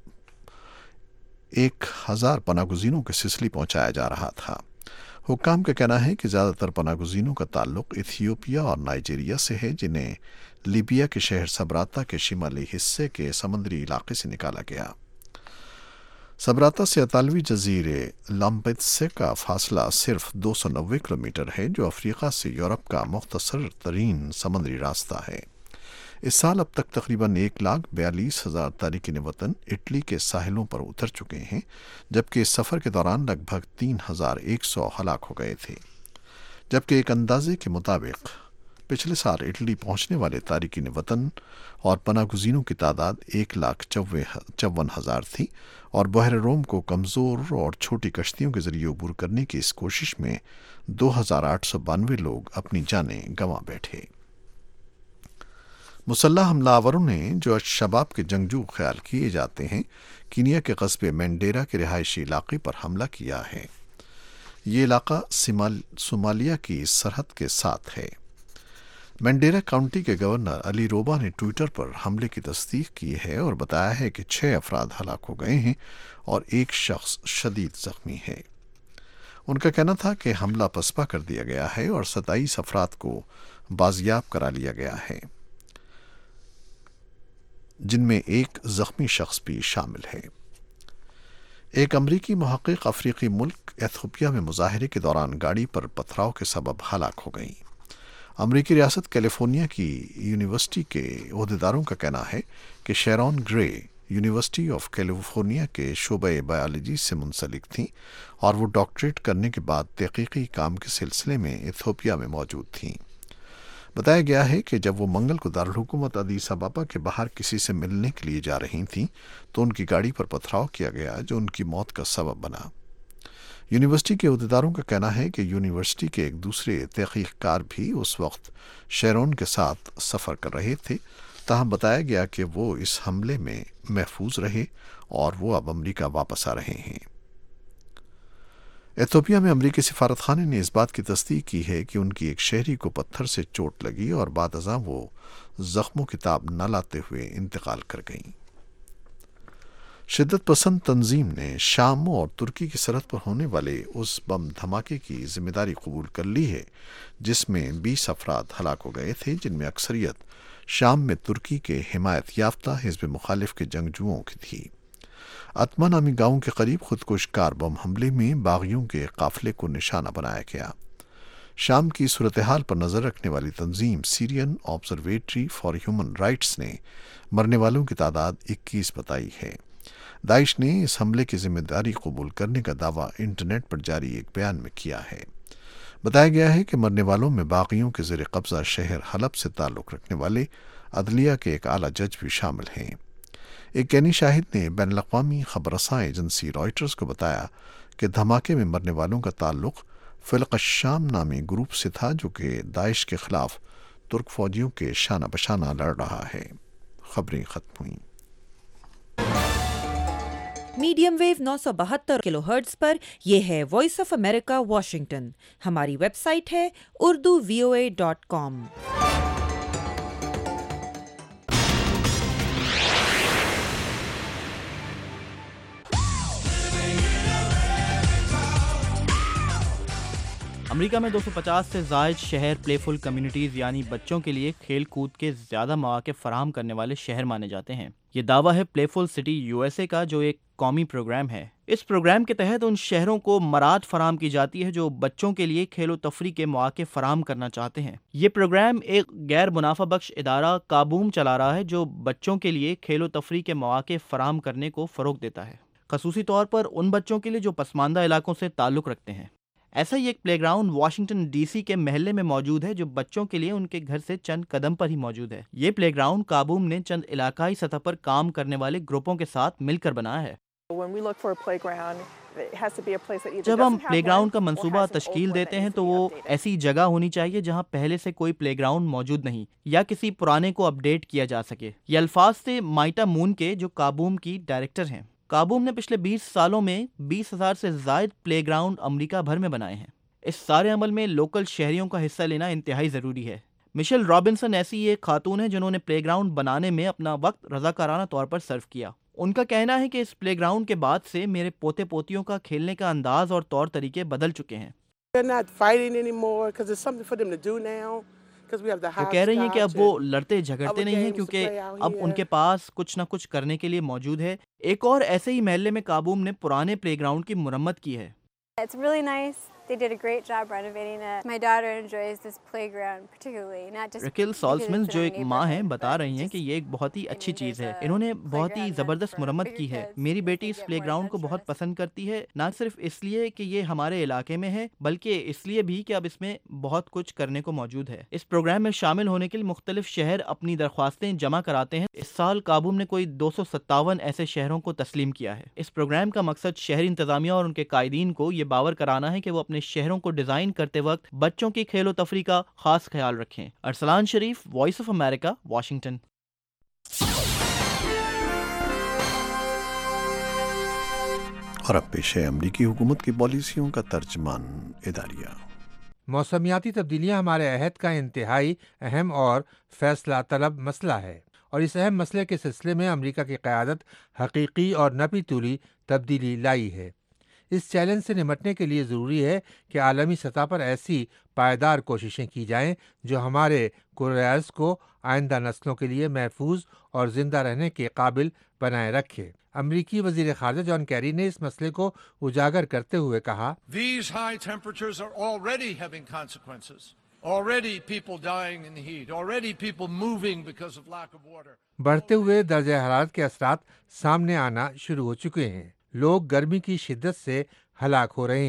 ایک ہزار پناہ گزینوں کے سسلی پہنچایا جا رہا تھا۔ حکام کا کہنا ہے کہ زیادہ تر پناہ گزینوں کا تعلق ایتھیوپیا اور نائجیریا سے ہے، جنہیں لیبیا کے شہر سبراتا کے شمالی حصے کے سمندری علاقے سے نکالا گیا۔ سبراتا سے اطالوی جزیرے لامپیدوسا کا فاصلہ صرف دو سو نوے کلومیٹر ہے، جو افریقہ سے یورپ کا مختصر ترین سمندری راستہ ہے۔ اس سال اب تک تقریباً ایک لاکھ بیالیس ہزار تارکین وطن اٹلی کے ساحلوں پر اتر چکے ہیں، جبکہ اس سفر کے دوران لگ بھگ تین ہزار ایک سو ہلاک ہو گئے تھے، جبکہ ایک اندازے کے مطابق پچھلے سال اٹلی پہنچنے والے تارکین وطن اور پناہ گزینوں کی تعداد ایک لاکھ چون ہزار تھی، اور بحر روم کو کمزور اور چھوٹی کشتیوں کے ذریعے عبور کرنے کی اس کوشش میں دو ہزار آٹھ سو بانوے لوگ اپنی جانیں گنوا بیٹھے۔ مسلح حملہ آوروں نے جو شباب کے جنگجو خیال کیے جاتے ہیں کینیا کے قصبے مینڈیرا کے رہائشی علاقے پر حملہ کیا ہے۔ یہ علاقہ صومالیہ کی سرحد کے ساتھ ہے۔ مینڈیرا کاؤنٹی کے گورنر علی روبا نے ٹویٹر پر حملے کی تصدیق کی ہے اور بتایا ہے کہ چھ افراد ہلاک ہو گئے ہیں اور ایک شخص شدید زخمی ہے۔ ان کا کہنا تھا کہ حملہ پسپا کر دیا گیا ہے اور ستائیس افراد کو بازیاب کرا لیا گیا ہے، جن میں ایک زخمی شخص بھی شامل ہے۔ ایک امریکی محقق افریقی ملک ایتھوپیا میں مظاہرے کے دوران گاڑی پر پتھراؤ کے سبب ہلاک ہو گئیں۔ امریکی ریاست کیلیفورنیا کی یونیورسٹی کے عہدیداروں کا کہنا ہے کہ Sharon Gray university of California کے شعبۂ بائیولوجی سے منسلک تھیں اور وہ ڈاکٹریٹ کرنے کے بعد تحقیقی کام کے سلسلے میں ایتھوپیا میں موجود تھیں۔ بتایا گیا ہے کہ جب وہ منگل کو دارالحکومت ادیس ابابا کے باہر کسی سے ملنے کے لیے جا رہی تھیں تو ان کی گاڑی پر پتھراؤ کیا گیا جو ان کی موت کا سبب بنا۔ یونیورسٹی کے عہدیداروں کا کہنا ہے کہ یونیورسٹی کے ایک دوسرے تحقیق کار بھی اس وقت شیرون کے ساتھ سفر کر رہے تھے، تاہم بتایا گیا کہ وہ اس حملے میں محفوظ رہے اور وہ اب امریکہ واپس آ رہے ہیں۔ ایتھوپیا میں امریکی سفارت خانے نے اس بات کی تصدیق کی ہے کہ ان کی ایک شہری کو پتھر سے چوٹ لگی اور بعد ازاں وہ زخموں کی تاب نہ لاتے ہوئے انتقال کر گئیں۔ شدت پسند تنظیم نے شام اور ترکی کی سرحد پر ہونے والے اس بم دھماکے کی ذمہ داری قبول کر لی ہے جس میں بیس افراد ہلاک ہو گئے تھے، جن میں اکثریت شام میں ترکی کے حمایت یافتہ حزب مخالف کے جنگجوؤں کی تھی۔ اتما نامی گاؤں کے قریب خودکش کار بم حملے میں باغیوں کے قافلے کو نشانہ بنایا گیا۔ شام کی صورتحال پر نظر رکھنے والی تنظیم Syrian observatory for human rights نے مرنے والوں کی تعداد اکیس بتائی ہے۔ داعش نے اس حملے کی ذمہ داری قبول کرنے کا دعویٰ انٹرنیٹ پر جاری ایک بیان میں کیا ہے۔ بتایا گیا ہے کہ مرنے والوں میں باغیوں کے زیر قبضہ شہر حلب سے تعلق رکھنے والے عدلیہ کے ایک اعلیٰ جج بھی شامل ہیں۔ ایک کینی شاہد نے بین الاقوامی خبر رساں ایجنسی رائٹرز کو بتایا کہ دھماکے میں مرنے والوں کا تعلق فلق الشام نامی گروپ سے تھا جو کہ داعش کے خلاف ترک فوجیوں کے شانہ بشانہ لڑ رہا ہے۔ خبریں ختم ہوئیں۔ میڈیم ویو نو سو بہتر کلو ہرٹز پر یہ ہے وائس آف امریکہ واشنگٹن۔ ہماری ویب سائٹ ہے اردو وی او اے ڈاٹ کام۔ امریکہ میں دو سو پچاس سے زائد شہر پلے فل کمیونٹیز یعنی بچوں کے لیے کھیل کود کے زیادہ مواقع فراہم کرنے والے شہر مانے جاتے ہیں۔ یہ دعویٰ ہے Playful City U S A کا، جو ایک قومی پروگرام ہے۔ اس پروگرام کے تحت ان شہروں کو مراعات فراہم کی جاتی ہے جو بچوں کے لیے کھیل و تفریح کے مواقع فراہم کرنا چاہتے ہیں۔ یہ پروگرام ایک غیر منافع بخش ادارہ کابوم چلا رہا ہے جو بچوں کے لیے کھیل و تفریح کے مواقع فراہم کرنے کو فروغ دیتا ہے، خصوصی طور پر ان بچوں کے لیے جو پسماندہ علاقوں سے تعلق رکھتے ہیں۔ ایسا ہی ایک playground Washington D C کے محلے میں موجود ہے جو بچوں کے لیے ان کے گھر سے چند قدم پر ہی موجود ہے۔ یہ پلے گراؤنڈ کابوم نے چند علاقائی سطح پر کام کرنے والے گروپوں کے ساتھ مل کر بنایا ہے۔ جب ہم پلے گراؤنڈ کا منصوبہ تشکیل دیتے ہیں تو وہ ایسی جگہ ہونی چاہیے جہاں پہلے سے کوئی پلے گراؤنڈ موجود نہیں یا کسی پرانے کو اپ ڈیٹ کیا جا سکے۔ یہ الفاظ تھے مائٹا مون کے، جو کابوم کی ڈائریکٹر ہیں۔ کابوم نے پچھلے بیس سالوں میں بیس ہزار سے زائد پلے گراؤنڈ امریکہ بھر میں بنائے ہیں۔ اس سارے عمل میں لوکل شہریوں کا حصہ لینا انتہائی ضروری ہے۔ مشیل رابنسن ایسی ایک خاتون ہے جنہوں نے پلے گراؤنڈ بنانے میں اپنا وقت رضاکارانہ طور پر صرف کیا۔ ان کا کہنا ہے کہ اس پلے گراؤنڈ کے بعد سے میرے پوتے پوتیوں کا کھیلنے کا انداز اور طور طریقے بدل چکے ہیں۔ وہ کہہ رہی ہیں کہ اب وہ لڑتے جھگڑتے نہیں ہیں کیونکہ اب ان کے پاس کچھ نہ کچھ کرنے کے لیے موجود ہے۔ ایک اور ایسے ہی محلے میں کابوم نے پرانے پلے گراؤنڈ کی مرمت کی ہے۔ It's really nice. They did a great job renovating it. My daughter enjoys this playground particularly, not just Rickel Salzman جو ایک ماں ہیں بتا رہی ہیں کہ یہ ایک بہت ہی اچھی چیز ہے، انہوں نے بہت ہی زبردست مرمت کی ہے۔ میری بیٹی اس پلے گراؤنڈ کو بہت پسند کرتی ہے، نہ صرف اس لیے کہ یہ ہمارے علاقے میں ہے بلکہ اس لیے بھی کہ اب اس میں بہت کچھ کرنے کو موجود ہے۔ اس پروگرام میں شامل ہونے کے لیے مختلف شہر اپنی درخواستیں جمع کراتے ہیں۔ اس سال کابوم نے کوئی دو سو ستاون ایسے شہروں کو تسلیم کیا ہے۔ اس پروگرام کا مقصد شہری انتظامیہ اور ان کے قائدین کو یہ باور کرانا ہے کہ وہ اپنے شہروں کو ڈیزائن کرتے وقت بچوں کی کھیل و تفریح کا خاص خیال رکھیں۔ Arsalan Sharif, voice of America, Washington. اور اب پیش ہے امریکی حکومت کی پالیسیوں کا ترجمان اداریہ۔ موسمیاتی تبدیلیاں ہمارے عہد کا انتہائی اہم اور فیصلہ طلب مسئلہ ہے، اور اس اہم مسئلے کے سلسلے میں امریکہ کی قیادت حقیقی اور نپی تولی تبدیلی لائی ہے۔ اس چیلنج سے نمٹنے کے لیے ضروری ہے کہ عالمی سطح پر ایسی پائیدار کوششیں کی جائیں جو ہمارے کرۂ ارض کو آئندہ نسلوں کے لیے محفوظ اور زندہ رہنے کے قابل بنائے رکھے۔ امریکی وزیر خارجہ جان کیری نے اس مسئلے کو اجاگر کرتے ہوئے کہا، These high temperatures are already having consequences. Already people dying in the heat. Already people moving because of lack of water. بڑھتے ہوئے درجہ حرارت کے اثرات سامنے آنا شروع ہو چکے ہیں۔ لوگ گرمی کی شدت سے ہلاک ہو رہے ہیں۔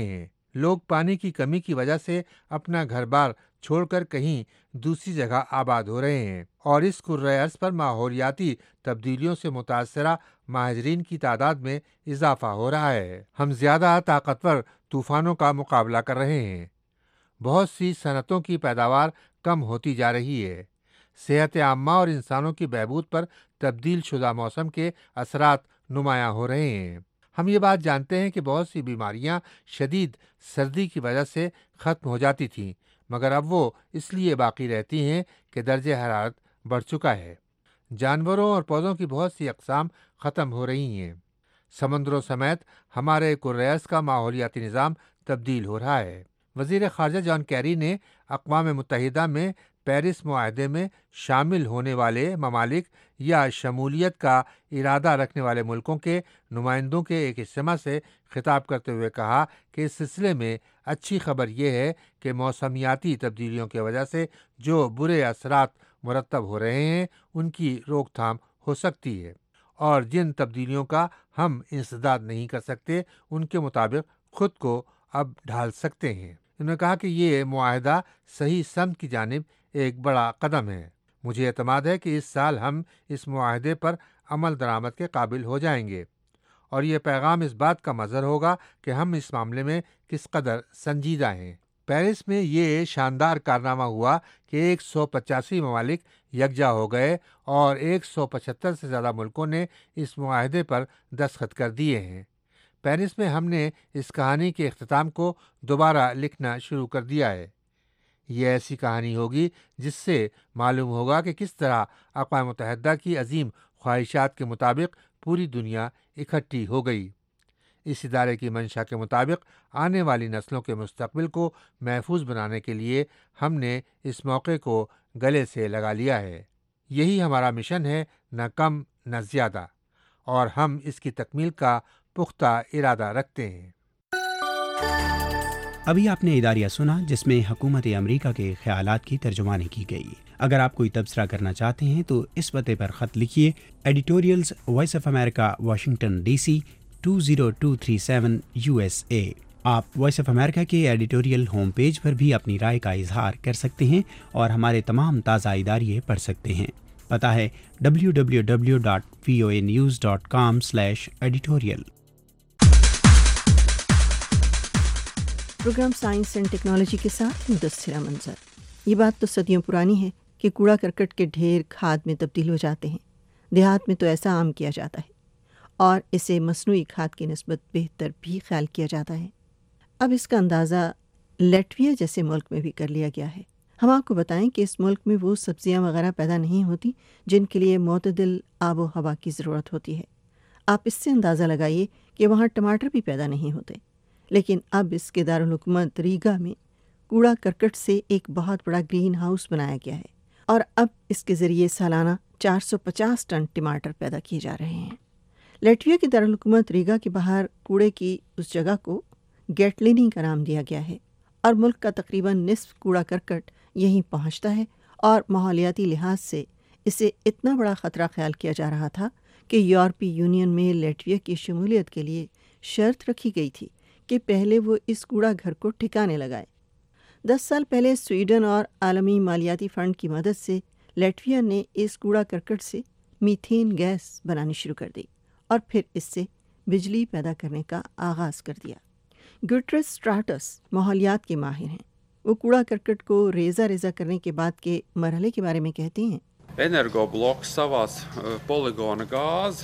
لوگ پانی کی کمی کی وجہ سے اپنا گھر بار چھوڑ کر کہیں دوسری جگہ آباد ہو رہے ہیں، اور اس کرۂ ارض پر ماحولیاتی تبدیلیوں سے متاثرہ مہاجرین کی تعداد میں اضافہ ہو رہا ہے۔ ہم زیادہ طاقتور طوفانوں کا مقابلہ کر رہے ہیں، بہت سی صنعتوں کی پیداوار کم ہوتی جا رہی ہے، صحت عامہ اور انسانوں کی بہبود پر تبدیل شدہ موسم کے اثرات نمایاں ہو رہے ہیں۔ ہم یہ بات جانتے ہیں کہ بہت سی بیماریاں شدید سردی کی وجہ سے ختم ہو جاتی تھیں، مگر اب وہ اس لیے باقی رہتی ہیں کہ درجہ حرارت بڑھ چکا ہے۔ جانوروں اور پودوں کی بہت سی اقسام ختم ہو رہی ہیں۔ سمندروں سمیت ہمارے کرۂ ارض کا ماحولیاتی نظام تبدیل ہو رہا ہے۔ وزیر خارجہ جان کیری نے اقوام متحدہ میں پیرس معاہدے میں شامل ہونے والے ممالک یا شمولیت کا ارادہ رکھنے والے ملکوں کے نمائندوں کے ایک اجتماع سے خطاب کرتے ہوئے کہا کہ اس سلسلے میں اچھی خبر یہ ہے کہ موسمیاتی تبدیلیوں کی وجہ سے جو برے اثرات مرتب ہو رہے ہیں ان کی روک تھام ہو سکتی ہے، اور جن تبدیلیوں کا ہم انسداد نہیں کر سکتے ان کے مطابق خود کو اب ڈھال سکتے ہیں۔ انہوں نے کہا کہ یہ معاہدہ صحیح سمت کی جانب ایک بڑا قدم ہے۔ مجھے اعتماد ہے کہ اس سال ہم اس معاہدے پر عمل درآمد کے قابل ہو جائیں گے، اور یہ پیغام اس بات کا مظہر ہوگا کہ ہم اس معاملے میں کس قدر سنجیدہ ہیں۔ پیرس میں یہ شاندار کارنامہ ہوا کہ ایک سو پچاسی ممالک یکجا ہو گئے اور ایک سو پچہتر سے زیادہ ملکوں نے اس معاہدے پر دستخط کر دیے ہیں۔ پیرس میں ہم نے اس کہانی کے اختتام کو دوبارہ لکھنا شروع کر دیا ہے۔ یہ ایسی کہانی ہوگی جس سے معلوم ہوگا کہ کس طرح اقوام متحدہ کی عظیم خواہشات کے مطابق پوری دنیا اکٹھی ہو گئی۔ اس ادارے کی منشا کے مطابق آنے والی نسلوں کے مستقبل کو محفوظ بنانے کے لیے ہم نے اس موقع کو گلے سے لگا لیا ہے۔ یہی ہمارا مشن ہے، نہ کم نہ زیادہ، اور ہم اس کی تکمیل کا پختہ ارادہ رکھتے ہیں۔ ابھی آپ نے اداریہ سنا جس میں حکومت امریکہ کے خیالات کی ترجمانی کی گئی۔ اگر آپ کوئی تبصرہ کرنا چاہتے ہیں تو اس پتے پر خط لکھیے، editorials voice of America, Washington D C two zero two three seven U S A. آپ وائس آف امریکہ کے ایڈیٹوریل ہوم پیج پر بھی اپنی رائے کا اظہار کر سکتے ہیں اور ہمارے تمام تازہ اداریے پڑھ سکتے ہیں۔ پتہ ہے W W W dot V O A news dot com slash editorial. Program science and technology کے ساتھ مدثرہ منظر۔ یہ بات تو صدیوں پرانی ہے کہ کوڑا کرکٹ کے ڈھیر کھاد میں تبدیل ہو جاتے ہیں۔ دیہات میں تو ایسا عام کیا جاتا ہے، اور اسے مصنوعی کھاد کی نسبت بہتر بھی خیال کیا جاتا ہے۔ اب اس کا اندازہ لیٹویا جیسے ملک میں بھی کر لیا گیا ہے۔ ہم آپ کو بتائیں کہ اس ملک میں وہ سبزیاں وغیرہ پیدا نہیں ہوتی جن کے لیے معتدل آب و ہوا کی ضرورت ہوتی ہے۔ آپ اس سے اندازہ لگائیے کہ وہاں ٹماٹر بھی پیدا نہیں ہوتے، لیکن اب اس کے دارالحکومت ریگا میں کوڑا کرکٹ سے ایک بہت بڑا گرین ہاؤس بنایا گیا ہے، اور اب اس کے ذریعے سالانہ چار سو پچاس ٹن ٹماٹر پیدا کیے جا رہے ہیں۔ لیٹویا کے دارالحکومت ریگا کے باہر کوڑے کی اس جگہ کو گیٹلینی کا نام دیا گیا ہے، اور ملک کا تقریباً نصف کوڑا کرکٹ یہیں پہنچتا ہے، اور ماحولیاتی لحاظ سے اسے اتنا بڑا خطرہ خیال کیا جا رہا تھا کہ یورپی یونین میں لیٹویا کی شمولیت کے لیے شرط رکھی گئی تھی کہ پہلے وہ اس کوڑا گھر کو ٹھکانے لگائے۔ دس سال پہلے سویڈن اور عالمی مالیاتی فنڈ کی مدد سے لیٹویا نے اس کوڑا کرکٹ سے میتھین گیس بنانی شروع کر دی، اور پھر اس سے بجلی پیدا کرنے کا آغاز کر دیا۔ گوٹریس اسٹراٹس ماحولیات کے ماہر ہیں۔ وہ کوڑا کرکٹ کو ریزہ ریزہ کرنے کے بعد کے مرحلے کے بارے میں کہتے ہیں۔ Energo bloks savās poligona gāzi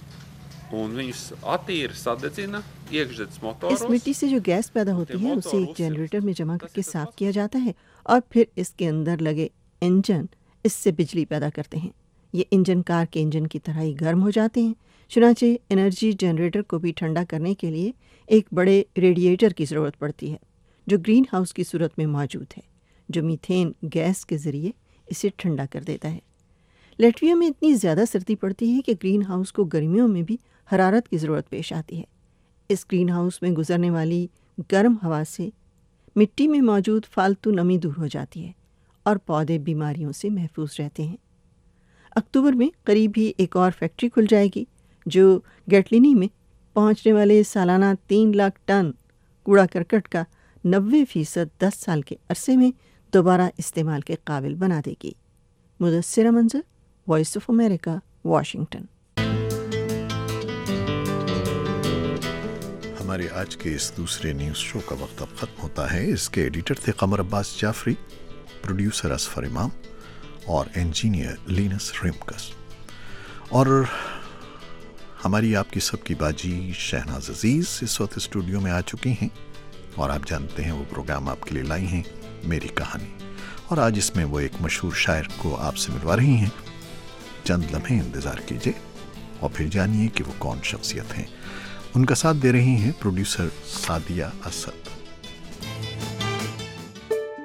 un viņus attīra, sadedzina iekšzemes motoros. اس مٹی سے جو گیس پیدا ہوتی ہے اسے ایک جنریٹر میں جمع کر کے صاف کیا جاتا ہے، اور پھر اس کے اندر لگے انجن اس سے بجلی پیدا کرتے ہیں۔ یہ انجن کار کے انجن کی طرح ہی گرم ہو جاتے ہیں۔ چنانچہ انرجی جنریٹر کو بھی ٹھنڈا کرنے کے لیے ایک بڑے ریڈیٹر کی ضرورت پڑتی ہے جو گرین ہاؤس کی صورت میں موجود ہے، جو میتھین گیس کے ذریعے اسے ٹھنڈا کر دیتا ہے۔ لیٹویا میں اتنی زیادہ سردی پڑتی ہے کہ گرین ہاؤس کو گرمیوں میں بھی حرارت کی ضرورت پیش آتی ہے۔ اس گرین ہاؤس میں گزرنے والی گرم ہوا سے مٹی میں موجود فالتو نمی دور ہو جاتی ہے، اور پودے بیماریوں سے محفوظ رہتے ہیں۔ اکتوبر میں قریب ہی ایک اور فیکٹری کھل جائے گی جو گیٹلینی میں پہنچنے والے سالانہ تین لاکھ ٹن کوڑا کرکٹ کا نوے فیصد دس سال کے عرصے میں دوبارہ استعمال کے قابل بنا دے گی۔ مدثرہ منظر، وائس آف امریکہ، واشنگٹن۔ ہمارے آج کے اس دوسرے نیوز شو کا وقت اب ختم ہوتا ہے۔ اس کے ایڈیٹر تھے قمر عباس جعفری، پروڈیوسر اصفر امام اور انجینئر لینس ریمکس، اور ہماری آپ کی سب کی باجی شہناز عزیز اس وقت اسٹوڈیو میں آ چکی ہیں، اور آپ جانتے ہیں وہ پروگرام آپ کے لیے لائی ہیں میری کہانی، اور آج اس میں وہ ایک مشہور شاعر کو آپ سے ملوا رہی ہیں۔ چند لمحے انتظار کیجیے اور پھر جانیے کہ وہ کون شخصیت ہیں۔ ان کا ساتھ دے رہی ہیں پروڈیوسر سعدیہ اسد۔